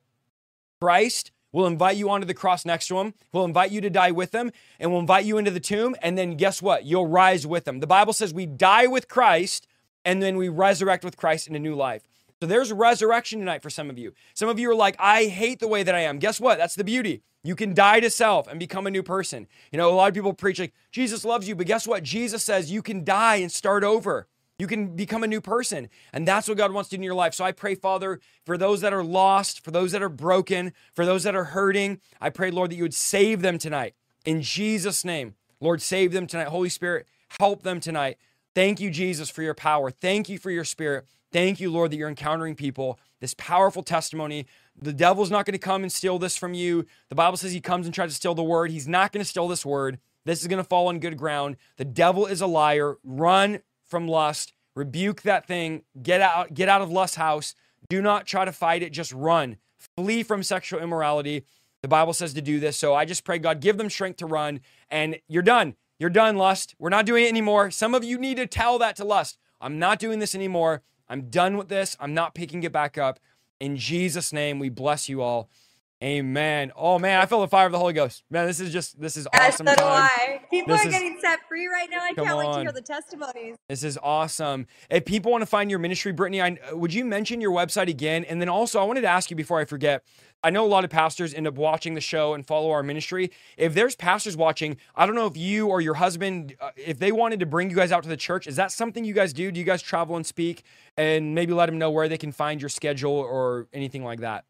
Christ will invite you onto the cross next to him. We'll invite you to die with him, and we'll invite you into the tomb. And then guess what? You'll rise with him. The Bible says we die with Christ, and then we resurrect with Christ in a new life. So there's resurrection tonight for some of you. Some of you are like, I hate the way that I am. Guess what? That's the beauty. You can die to self and become a new person. You know, a lot of people preach like, Jesus loves you, but guess what? Jesus says you can die and start over. You can become a new person. And that's what God wants to do in your life. So I pray, Father, for those that are lost, for those that are broken, for those that are hurting, I pray, Lord, that you would save them tonight. In Jesus' name, Lord, save them tonight. Holy Spirit, help them tonight. Thank you, Jesus, for your power. Thank you for your Spirit. Thank you, Lord, that you're encountering people, this powerful testimony. The devil's not going to come and steal this from you. The Bible says he comes and tries to steal the word. He's not going to steal this word. This is going to fall on good ground. The devil is a liar. Run from lust. Rebuke that thing. Get out of lust's house. Do not try to fight it. Just run. Flee from sexual immorality. The Bible says to do this. So I just pray, God, give them strength to run. And you're done. You're done, lust. We're not doing it anymore. Some of you need to tell that to lust. I'm not doing this anymore. I'm done with this. I'm not picking it back up. In Jesus' name, we bless you all. Amen. Oh man, I feel the fire of the Holy Ghost. Man, this is awesome. So do time. I. People are getting set free right now. I can't wait to hear the testimonies. This is awesome. If people want to find your ministry, Brittany, would you mention your website again? And then also, I wanted to ask you before I forget, I know a lot of pastors end up watching the show and follow our ministry. If there's pastors watching, I don't know if you or your husband, if they wanted to bring you guys out to the church, is that something you guys do? Do you guys travel and speak? And maybe let them know where they can find your schedule or anything like that?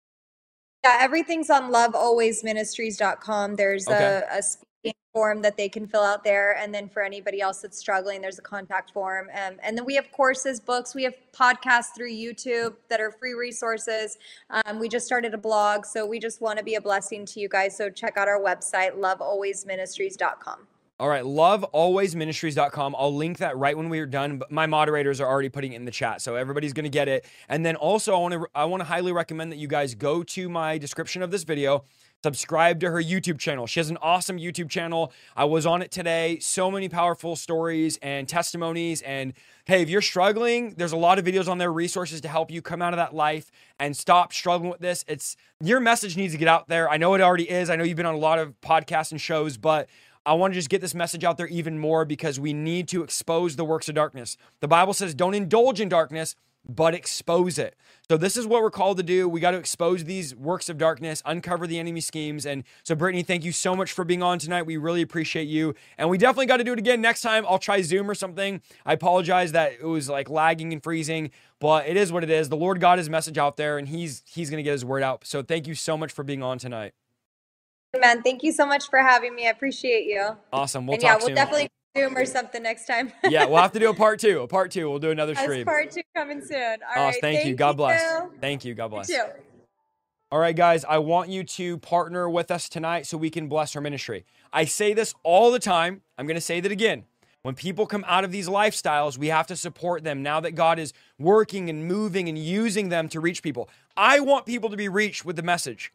Yeah, everything's on lovealwaysministries.com. There's a speaking form that they can fill out there. And then for anybody else that's struggling, there's a contact form. And then we have courses, books. We have podcasts through YouTube that are free resources. We just started a blog. So we just want to be a blessing to you guys. So check out our website, lovealwaysministries.com. All right, lovealwaysministries.com. I'll link that right when we are done. But my moderators are already putting it in the chat, so everybody's going to get it. And then also, I want to highly recommend that you guys go to my description of this video, subscribe to her YouTube channel. She has an awesome YouTube channel. I was on it today. So many powerful stories and testimonies. And hey, if you're struggling, there's a lot of videos on there, resources to help you come out of that life and stop struggling with this. Your message needs to get out there. I know it already is. I know you've been on a lot of podcasts and shows, but I want to just get this message out there even more because we need to expose the works of darkness. The Bible says don't indulge in darkness, but expose it. So this is what we're called to do. We got to expose these works of darkness, uncover the enemy schemes. And so Brittany, thank you so much for being on tonight. We really appreciate you. And we definitely got to do it again next time. I'll try Zoom or something. I apologize that it was like lagging and freezing, but it is what it is. The Lord got his message out there and he's going to get his word out. So thank you so much for being on tonight. Man, thank you so much for having me. I appreciate you. Awesome. We'll talk soon. We'll definitely Zoom or something next time. Yeah, we'll have to do a part two. We'll do another stream. Part 2 coming soon. All right. Thank you. God bless. Thank you. God bless. You too. All right, guys, I want you to partner with us tonight so we can bless our ministry. I say this all the time. I'm going to say that again. When people come out of these lifestyles, we have to support them now that God is working and moving and using them to reach people. I want people to be reached with the message.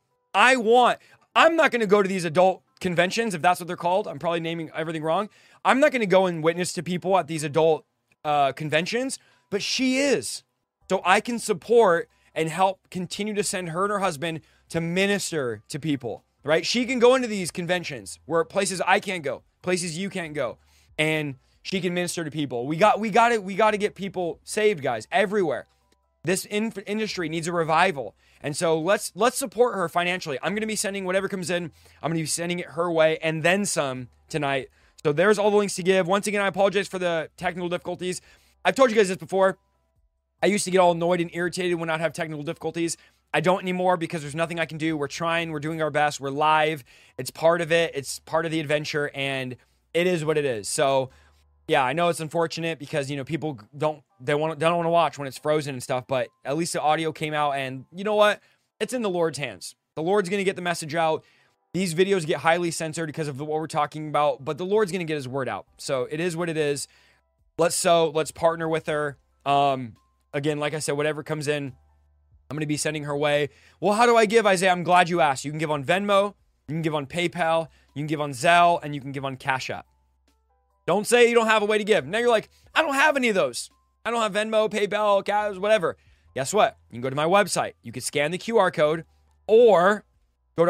I'm not going to go to these adult conventions, if that's what they're called. I'm probably naming everything wrong. I'm not going to go and witness to people at these adult conventions, but she is. So I can support and help continue to send her and her husband to minister to people, right? She can go into these conventions where places I can't go, places you can't go, and she can minister to people. We got to get people saved, guys, everywhere. This industry needs a revival. And so let's support her financially. I'm going to be sending whatever comes in. I'm going to be sending it her way and then some tonight. So there's all the links to give. Once again, I apologize for the technical difficulties. I've told you guys this before. I used to get all annoyed and irritated when I'd have technical difficulties. I don't anymore because there's nothing I can do. We're trying. We're doing our best. We're live. It's part of it. It's part of the adventure, and it is what it is. So yeah, I know it's unfortunate because, people don't want to watch when it's frozen and stuff, but at least the audio came out, and you know what? It's in the Lord's hands. The Lord's going to get the message out. These videos get highly censored because of what we're talking about, but the Lord's going to get his word out. So it is what it is. Let's partner with her. Again, like I said, whatever comes in, I'm going to be sending her way. Well, how do I give, Isaiah? I'm glad you asked. You can give on Venmo, you can give on PayPal, you can give on Zelle, and you can give on Cash App. Don't say you don't have a way to give. Now you're like, I don't have any of those. I don't have Venmo, PayPal, Cash, whatever. Guess what? You can go to my website. You can scan the QR code or go to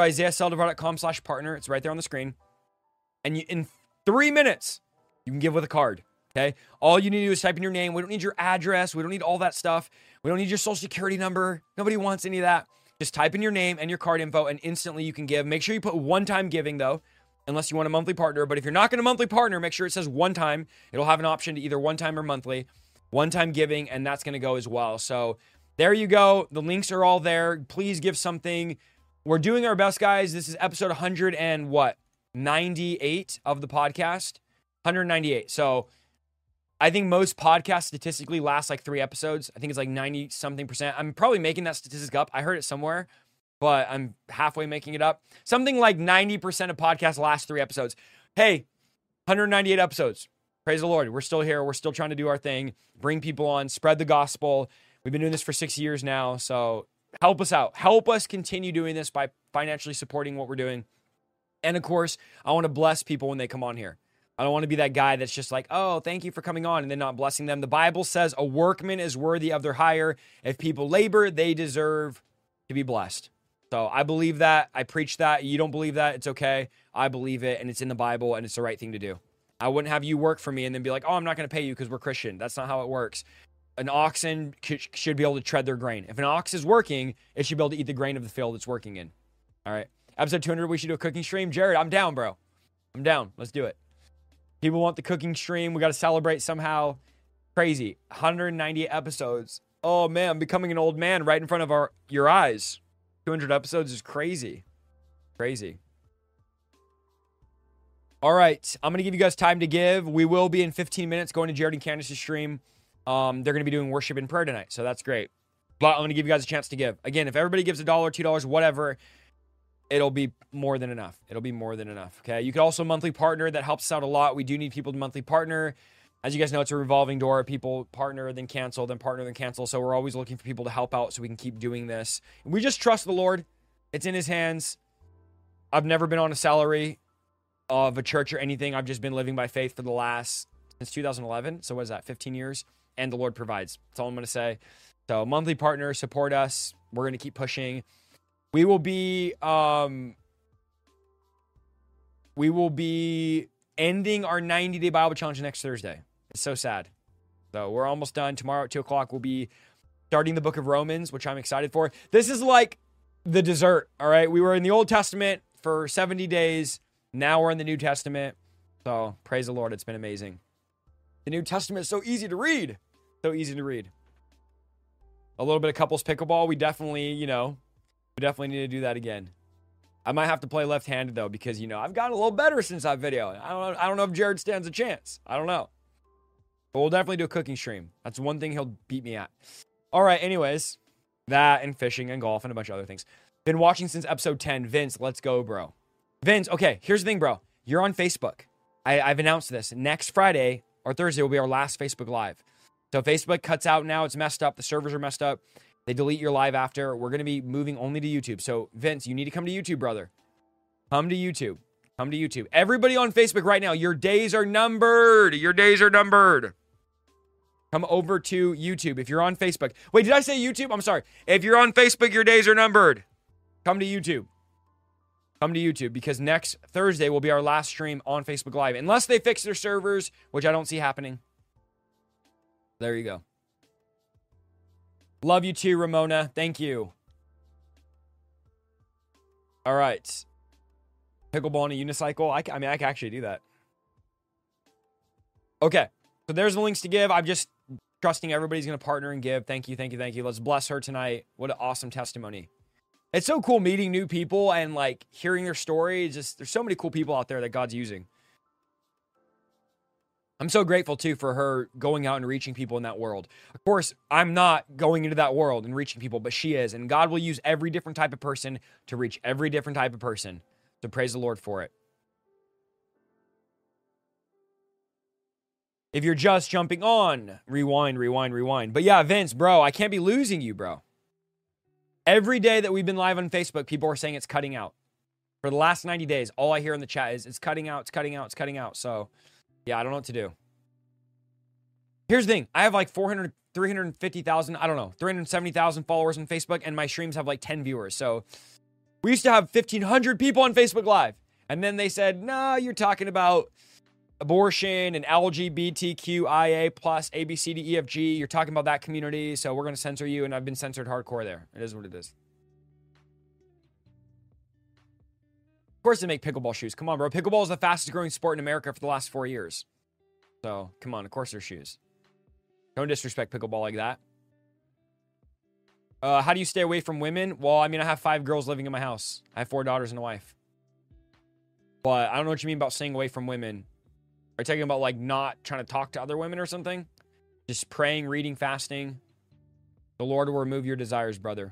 isaiahsaldivar.com/partner. It's right there on the screen. And in 3 minutes, you can give with a card. Okay. All you need to do is type in your name. We don't need your address. We don't need all that stuff. We don't need your social security number. Nobody wants any of that. Just type in your name and your card info and instantly you can give. Make sure you put one-time giving though, unless you want a monthly partner. But if you're not going to monthly partner, make sure it says one time. It'll have an option to either one time or monthly. One-time giving, and that's going to go as well. So there you go. The links are all there. Please give something. We're doing our best, guys. This is episode 100 and what? 98 of the podcast. 198. So I think most podcasts statistically last like 3 episodes. I think it's like 90 something percent. I'm probably making that statistic up. I heard it somewhere, but I'm halfway making it up. Something like 90% of podcasts last 3 episodes. Hey, 198 episodes. Praise the Lord. We're still here. We're still trying to do our thing, bring people on, spread the gospel. We've been doing this for 6 years now. So help us out. Help us continue doing this by financially supporting what we're doing. And of course, I want to bless people when they come on here. I don't want to be that guy that's just like, oh, thank you for coming on, and then not blessing them. The Bible says a workman is worthy of their hire. If people labor, they deserve to be blessed. So I believe that. I preach that. You don't believe that, it's okay. I believe it, and it's in the Bible, and it's the right thing to do. I wouldn't have you work for me and then be like, oh, I'm not going to pay you because we're Christian. That's not how it works. An oxen should be able to tread their grain. If an ox is working, it should be able to eat the grain of the field it's working in. All right. Episode 200, we should do a cooking stream. Jared, I'm down, bro. I'm down. Let's do it. People want the cooking stream. We got to celebrate somehow. Crazy. 198 episodes. Oh, man, I'm becoming an old man right in front of your eyes. 200 episodes is crazy. Crazy. All right. I'm going to give you guys time to give. We will be in 15 minutes going to Jared and Candace's stream. They're going to be doing worship and prayer tonight, so that's great. But I'm going to give you guys a chance to give. Again, if everybody gives $1, $2, whatever, it'll be more than enough. It'll be more than enough, okay? You could also monthly partner. That helps us out a lot. We do need people to monthly partner. As you guys know, it's a revolving door. People partner, then cancel, then partner, then cancel. So we're always looking for people to help out so we can keep doing this. We just trust the Lord. It's in his hands. I've never been on a salary of a church or anything. I've just been living by faith for the last, since 2011. So what is that, 15 years? And the Lord provides. That's all I'm going to say. So monthly partner, support us. We're going to keep pushing. We will be ending our 90-day Bible challenge next Thursday. It's so sad. So we're almost done. Tomorrow at 2 o'clock, we'll be starting the book of Romans, which I'm excited for. This is like the dessert, all right? We were in the Old Testament for 70 days. Now we're in the New Testament. So praise the Lord. It's been amazing. The New Testament is so easy to read. So easy to read. A little bit of couples pickleball. We definitely need to do that again. I might have to play left-handed though, because I've gotten a little better since that video. I don't know if Jared stands a chance. I don't know. But we'll definitely do a cooking stream. That's one thing he'll beat me at. All right, anyways. That and fishing and golf and a bunch of other things. Been watching since episode 10. Vince, let's go, bro. Vince, okay, here's the thing, bro. You're on Facebook. I've announced this. Next Friday or Thursday will be our last Facebook Live. So Facebook cuts out now. It's messed up. The servers are messed up. They delete your live after. We're going to be moving only to YouTube. So, Vince, you need to come to YouTube, brother. Come to YouTube. Come to YouTube. Everybody on Facebook right now, your days are numbered. Your days are numbered. Come over to YouTube. If you're on Facebook. Wait, did I say YouTube? I'm sorry. If you're on Facebook, your days are numbered. Come to YouTube. Come to YouTube, because next Thursday will be our last stream on Facebook Live. Unless they fix their servers, which I don't see happening. There you go. Love you too, Ramona. Thank you. All right. Pickleball and a unicycle. I can actually do that. Okay. So there's the links to give. I'm just trusting everybody's going to partner and give. Thank you, thank you, thank you. Let's bless her tonight. What an awesome testimony. It's so cool meeting new people and like hearing their story. Just there's so many cool people out there that God's using. I'm so grateful too for her going out and reaching people in that world. Of course, I'm not going into that world and reaching people, but she is. And God will use every different type of person to reach every different type of person. So praise the Lord for it. If you're just jumping on, rewind. But yeah, Vince, bro, I can't be losing you, bro. Every day that we've been live on Facebook, people are saying it's cutting out. For the last 90 days, all I hear in the chat is it's cutting out, it's cutting out, it's cutting out. So, yeah, I don't know what to do. Here's the thing. I have like 350,000, I don't know, 370,000 followers on Facebook, and my streams have like 10 viewers. So, we used to have 1,500 people on Facebook Live. And then they said, no, you're talking about abortion and LGBTQIA plus ABCDEFG. You're talking about that community, so we're going to censor you, and I've been censored hardcore there. It is what it is. Of course they make pickleball shoes. Come on, bro. Pickleball is the fastest growing sport in America for the last 4 years. So, come on. Of course there's shoes. Don't disrespect pickleball like that. How do you stay away from women? Well, I mean, I have 5 girls living in my house. I have 4 daughters and a wife. But I don't know what you mean about staying away from women. Are you talking about, like, not trying to talk to other women or something? Just praying, reading, fasting. The Lord will remove your desires, brother.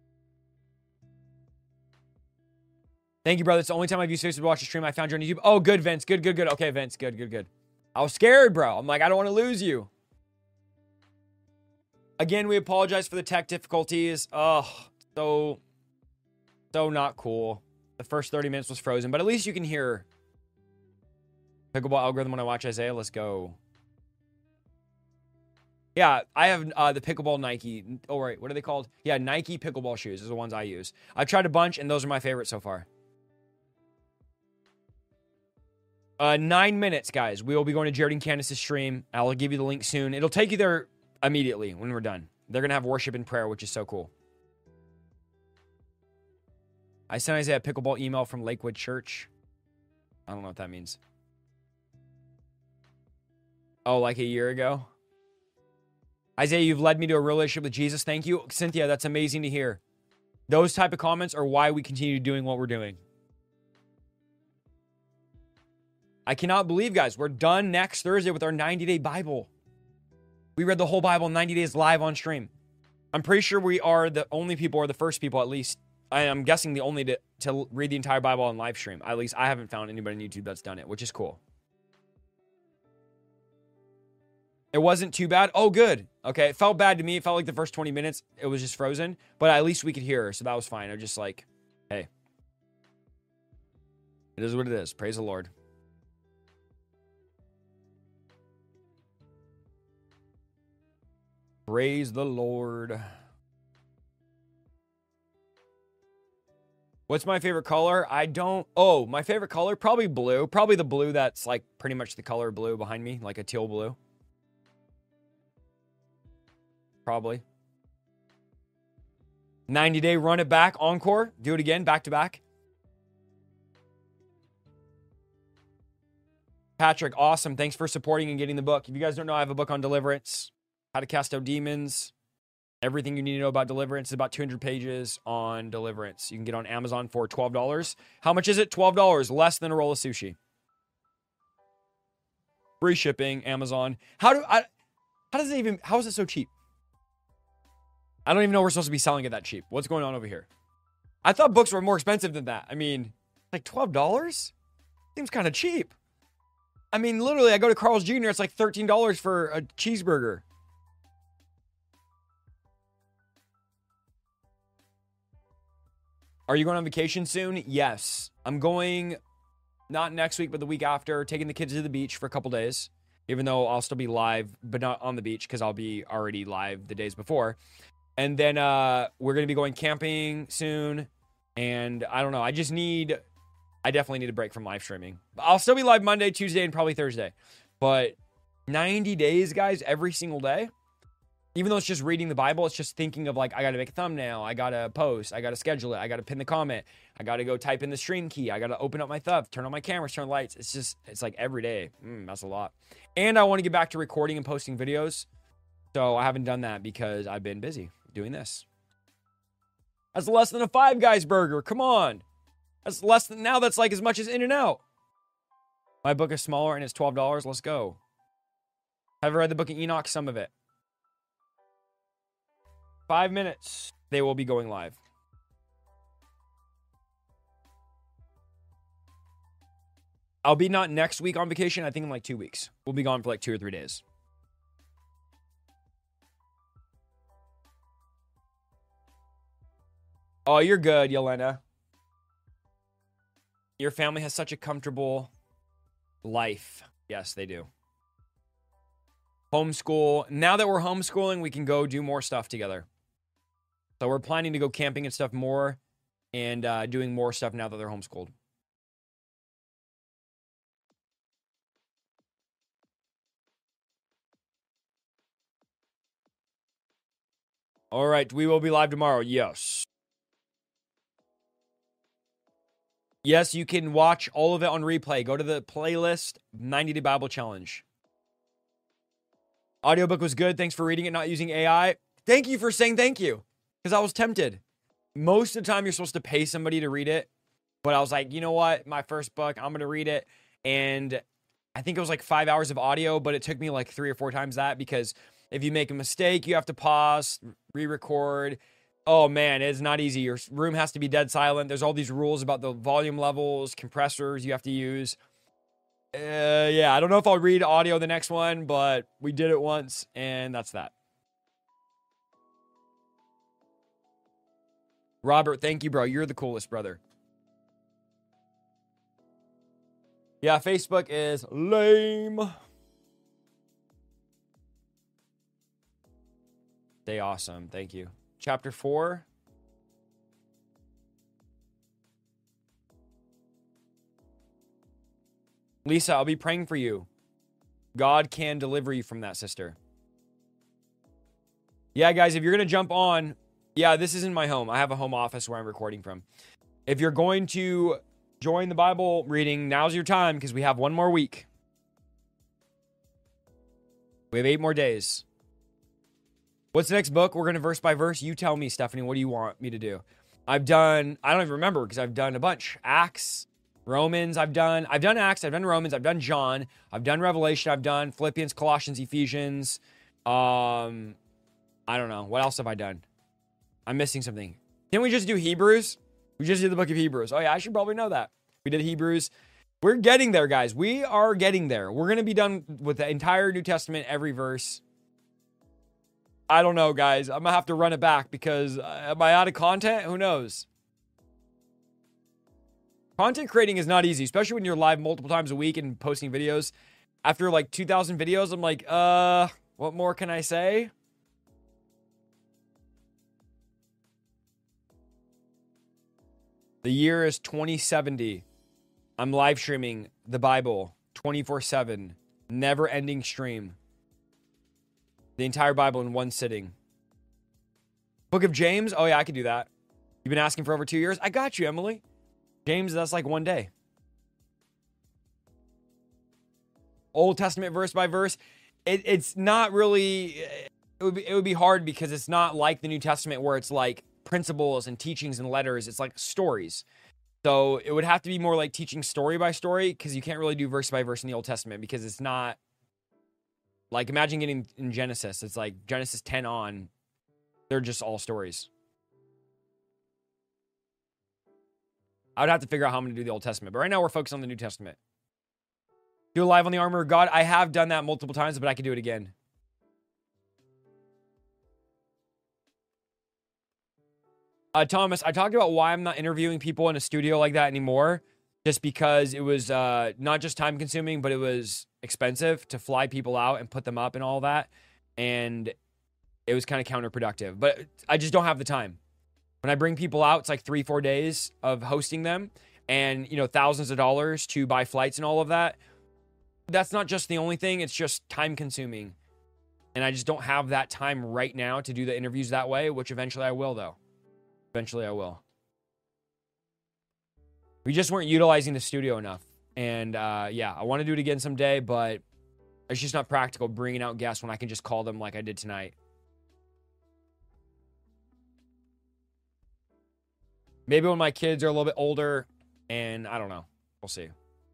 Thank you, brother. It's the only time I've used Facebook to watch a stream. I found you on YouTube. Oh, good, Vince. Good. Okay, Vince. Good. I was scared, bro. I'm like, I don't want to lose you. Again, we apologize for the tech difficulties. Oh, so not cool. The first 30 minutes was frozen, but at least you can hear pickleball algorithm when I watch Isaiah. Let's go. Yeah, I have the pickleball Nike. Oh, right. What are they called? Yeah, Nike pickleball shoes is the ones I use. I've tried a bunch, and those are my favorite so far. 9 minutes, guys. We will be going to Jared and Candace's stream. I'll give you the link soon. It'll take you there immediately when we're done. They're going to have worship and prayer, which is so cool. I sent Isaiah a pickleball email from Lakewood Church. I don't know what that means. Oh, like a year ago? Isaiah, you've led me to a relationship with Jesus. Thank you. Cynthia, that's amazing to hear. Those type of comments are why we continue doing what we're doing. I cannot believe, guys, we're done next Thursday with our 90-day Bible. We read the whole Bible in 90 days live on stream. I'm pretty sure we are the only people, or the first people at least. I am guessing the only to read the entire Bible on live stream. At least I haven't found anybody on YouTube that's done it, which is cool. It wasn't too bad. Oh, good. Okay, it felt bad to me. It felt like the first 20 minutes, it was just frozen. But at least we could hear her, so that was fine. I was just like, hey. It is what it is. Praise the Lord. Praise the Lord. What's my favorite color? My favorite color? Probably blue. Probably the blue that's like pretty much the color blue behind me, like a teal blue. Probably. 90-day run it back. Encore. Do it again. Back to back. Patrick, awesome. Thanks for supporting and getting the book. If you guys don't know, I have a book on deliverance. How to cast out demons. Everything you need to know about deliverance. Is about 200 pages on deliverance. You can get on Amazon for $12. How much is it? $12. Less than a roll of sushi. Free shipping. Amazon. How is it so cheap? I don't even know we're supposed to be selling it that cheap. What's going on over here? I thought books were more expensive than that. I mean, like $12? Seems kind of cheap. I mean, literally, I go to Carl's Jr., it's like $13 for a cheeseburger. Are you going on vacation soon? Yes. I'm going, not next week, but the week after, taking the kids to the beach for a couple days, even though I'll still be live, but not on the beach because I'll be already live the days before. And then we're going to be going camping soon. And I don't know. I definitely need a break from live streaming. I'll still be live Monday, Tuesday, and probably Thursday. But 90 days, guys, every single day. Even though it's just reading the Bible, it's just thinking of like, I got to make a thumbnail. I got to post. I got to schedule it. I got to pin the comment. I got to go type in the stream key. I got to open up my stuff, turn on my cameras, turn on lights. It's like every day. That's a lot. And I want to get back to recording and posting videos. So I haven't done that because I've been busy doing this. That's less than a Five Guys burger. Come on. That's less than, now that's like as much as In-N-Out. My book is smaller and it's $12. Let's go. Have I read the book of Enoch? Some of it. 5 minutes. They will be going live. I'll be not next week on vacation. I think in like 2 weeks. We'll be gone for like 2 or 3 days. Oh, you're good, Yelena. Your family has such a comfortable life. Yes, they do. Homeschool. Now that we're homeschooling, we can go do more stuff together. So we're planning to go camping and stuff more and doing more stuff now that they're homeschooled. All right, we will be live tomorrow. Yes. Yes, you can watch all of it on replay. Go to the playlist, 90 Day Bible Challenge. Audiobook was good. Thanks for reading it, not using AI. Thank you for saying thank you, because I was tempted. Most of the time, you're supposed to pay somebody to read it. But I was like, you know what? My first book, I'm going to read it. And I think it was like 5 hours of audio, but it took me like 3 or 4 times that, because if you make a mistake, you have to pause, re-record. Oh man, it's not easy. Your room has to be dead silent. There's all these rules about the volume levels, compressors you have to use. Yeah, I don't know if I'll read audio the next one, but we did it once, and that's that. Robert, thank you, bro. You're the coolest, brother. Yeah, Facebook is lame. Stay awesome. Thank you. Chapter 4. Lisa, I'll be praying for you. God can deliver you from that, sister. Yeah, guys, if you're going to jump on, yeah, this isn't my home. I have a home office where I'm recording from. If you're going to join the Bible reading, now's your time, because we have 1 more week. We have 8 more days. What's the next book? We're going to verse by verse. You tell me, Stephanie, what do you want me to do? I don't even remember, because I've done a bunch. Acts, Romans, I've done Acts, I've done Romans, I've done John, I've done Revelation, I've done Philippians, Colossians, Ephesians. I don't know. What else have I done? I'm missing something. Didn't we just do Hebrews? We just did the book of Hebrews. Oh yeah, I should probably know that. We did Hebrews. We're getting there, guys. We are getting there. We're going to be done with the entire New Testament, every verse. I don't know, guys. I'm going to have to run it back, because am I out of content? Who knows? Content creating is not easy, especially when you're live multiple times a week and posting videos. After like 2,000 videos, I'm like, what more can I say? The year is 2070. I'm live streaming the Bible 24/7, never ending stream. The entire Bible in one sitting. Book of James. Oh yeah, I could do that. You've been asking for over 2 years. I got you, Emily. James, that's like 1 day. Old Testament verse by verse. It's not really, it would be hard, because it's not like the New Testament where it's like principles and teachings and letters. It's like stories. So it would have to be more like teaching story by story, because you can't really do verse by verse in the Old Testament, because it's not like, imagine getting in Genesis. It's like Genesis 10 on. They're just all stories. I would have to figure out how I'm going to do the Old Testament. But right now we're focused on the New Testament. Do a live on the armor of God. I have done that multiple times, but I could do it again. Thomas, I talked about why I'm not interviewing people in a studio like that anymore. Just because it was not just time consuming, but it was expensive to fly people out and put them up and all that. And it was kind of counterproductive. But I just don't have the time. When I bring people out, it's like 3-4 days of hosting them, and, you know, thousands of dollars to buy flights and all of that. That's not just the only thing. It's just time consuming. And I just don't have that time right now to do the interviews that way, which eventually I will, though. Eventually I will. We just weren't utilizing the studio enough. And yeah, I want to do it again someday, but it's just not practical bringing out guests when I can just call them like I did tonight. Maybe when my kids are a little bit older, and I don't know. We'll see.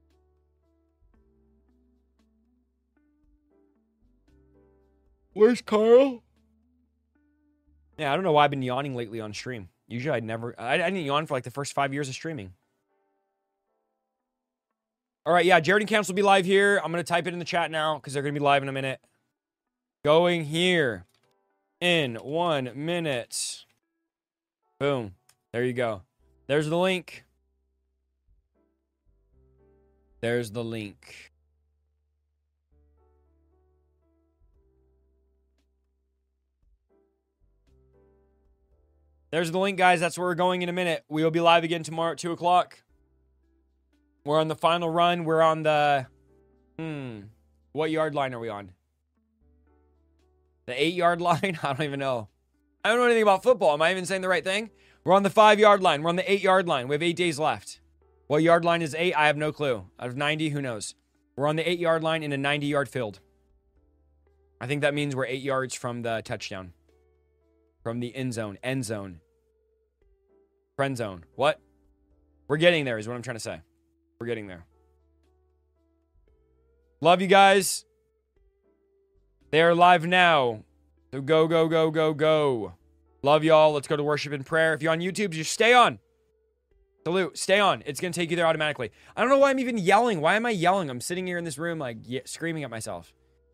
Where's Carl? Yeah, I don't know why I've been yawning lately on stream. Usually I didn't yawn for like the first 5 years of streaming. All right, yeah, Jared and Camps will be live here. I'm going to type it in the chat now, because they're going to be live in a minute. Going here in 1 minute. Boom. There you go. There's the link. There's the link. There's the link, guys. That's where we're going in a minute. We will be live again tomorrow at 2 o'clock. We're on the final run. We're on the... What yard line are we on? The 8-yard line? I don't even know. I don't know anything about football. Am I even saying the right thing? We're on the 5-yard line. We're on the 8-yard line. We have 8 days left. What yard line is 8? I have no clue. Out of 90, who knows? We're on the 8-yard line in a 90-yard field. I think that means we're 8 yards from the touchdown. From the end zone. Friend zone. What? We're getting there is what I'm trying to say. We're getting there. Love you guys. They are live now. So go, go, go, go, go. Love y'all. Let's go to worship and prayer. If you're on YouTube, just stay on. Salute. Stay on. It's going to take you there automatically. I don't know why I'm even yelling. Why am I yelling? I'm sitting here in this room like screaming at myself.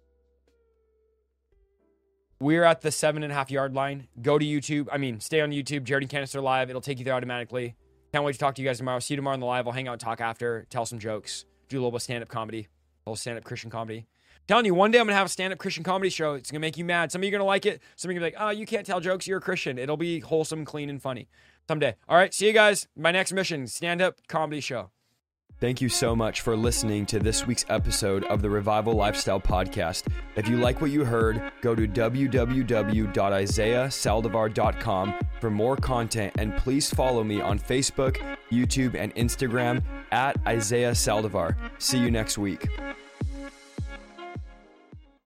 We're at the 7.5-yard line. Go to YouTube. Stay on YouTube. Jared and Cannister live. It'll take you there automatically. Can't wait to talk to you guys tomorrow. See you tomorrow on the live. I'll hang out and talk after. Tell some jokes. Do a little bit of stand-up comedy. A little stand-up Christian comedy. I'm telling you, one day I'm going to have a stand-up Christian comedy show. It's going to make you mad. Some of you are going to like it. Some of you are going to be like, oh, you can't tell jokes. You're a Christian. It'll be wholesome, clean, and funny. Someday. All right. See you guys. My next mission, stand-up comedy show. Thank you so much for listening to this week's episode of the Revival Lifestyle Podcast. If you like what you heard, go to www.isaiahsaldivar.com for more content, and please follow me on Facebook, YouTube, and Instagram at Isaiah Saldivar. See you next week.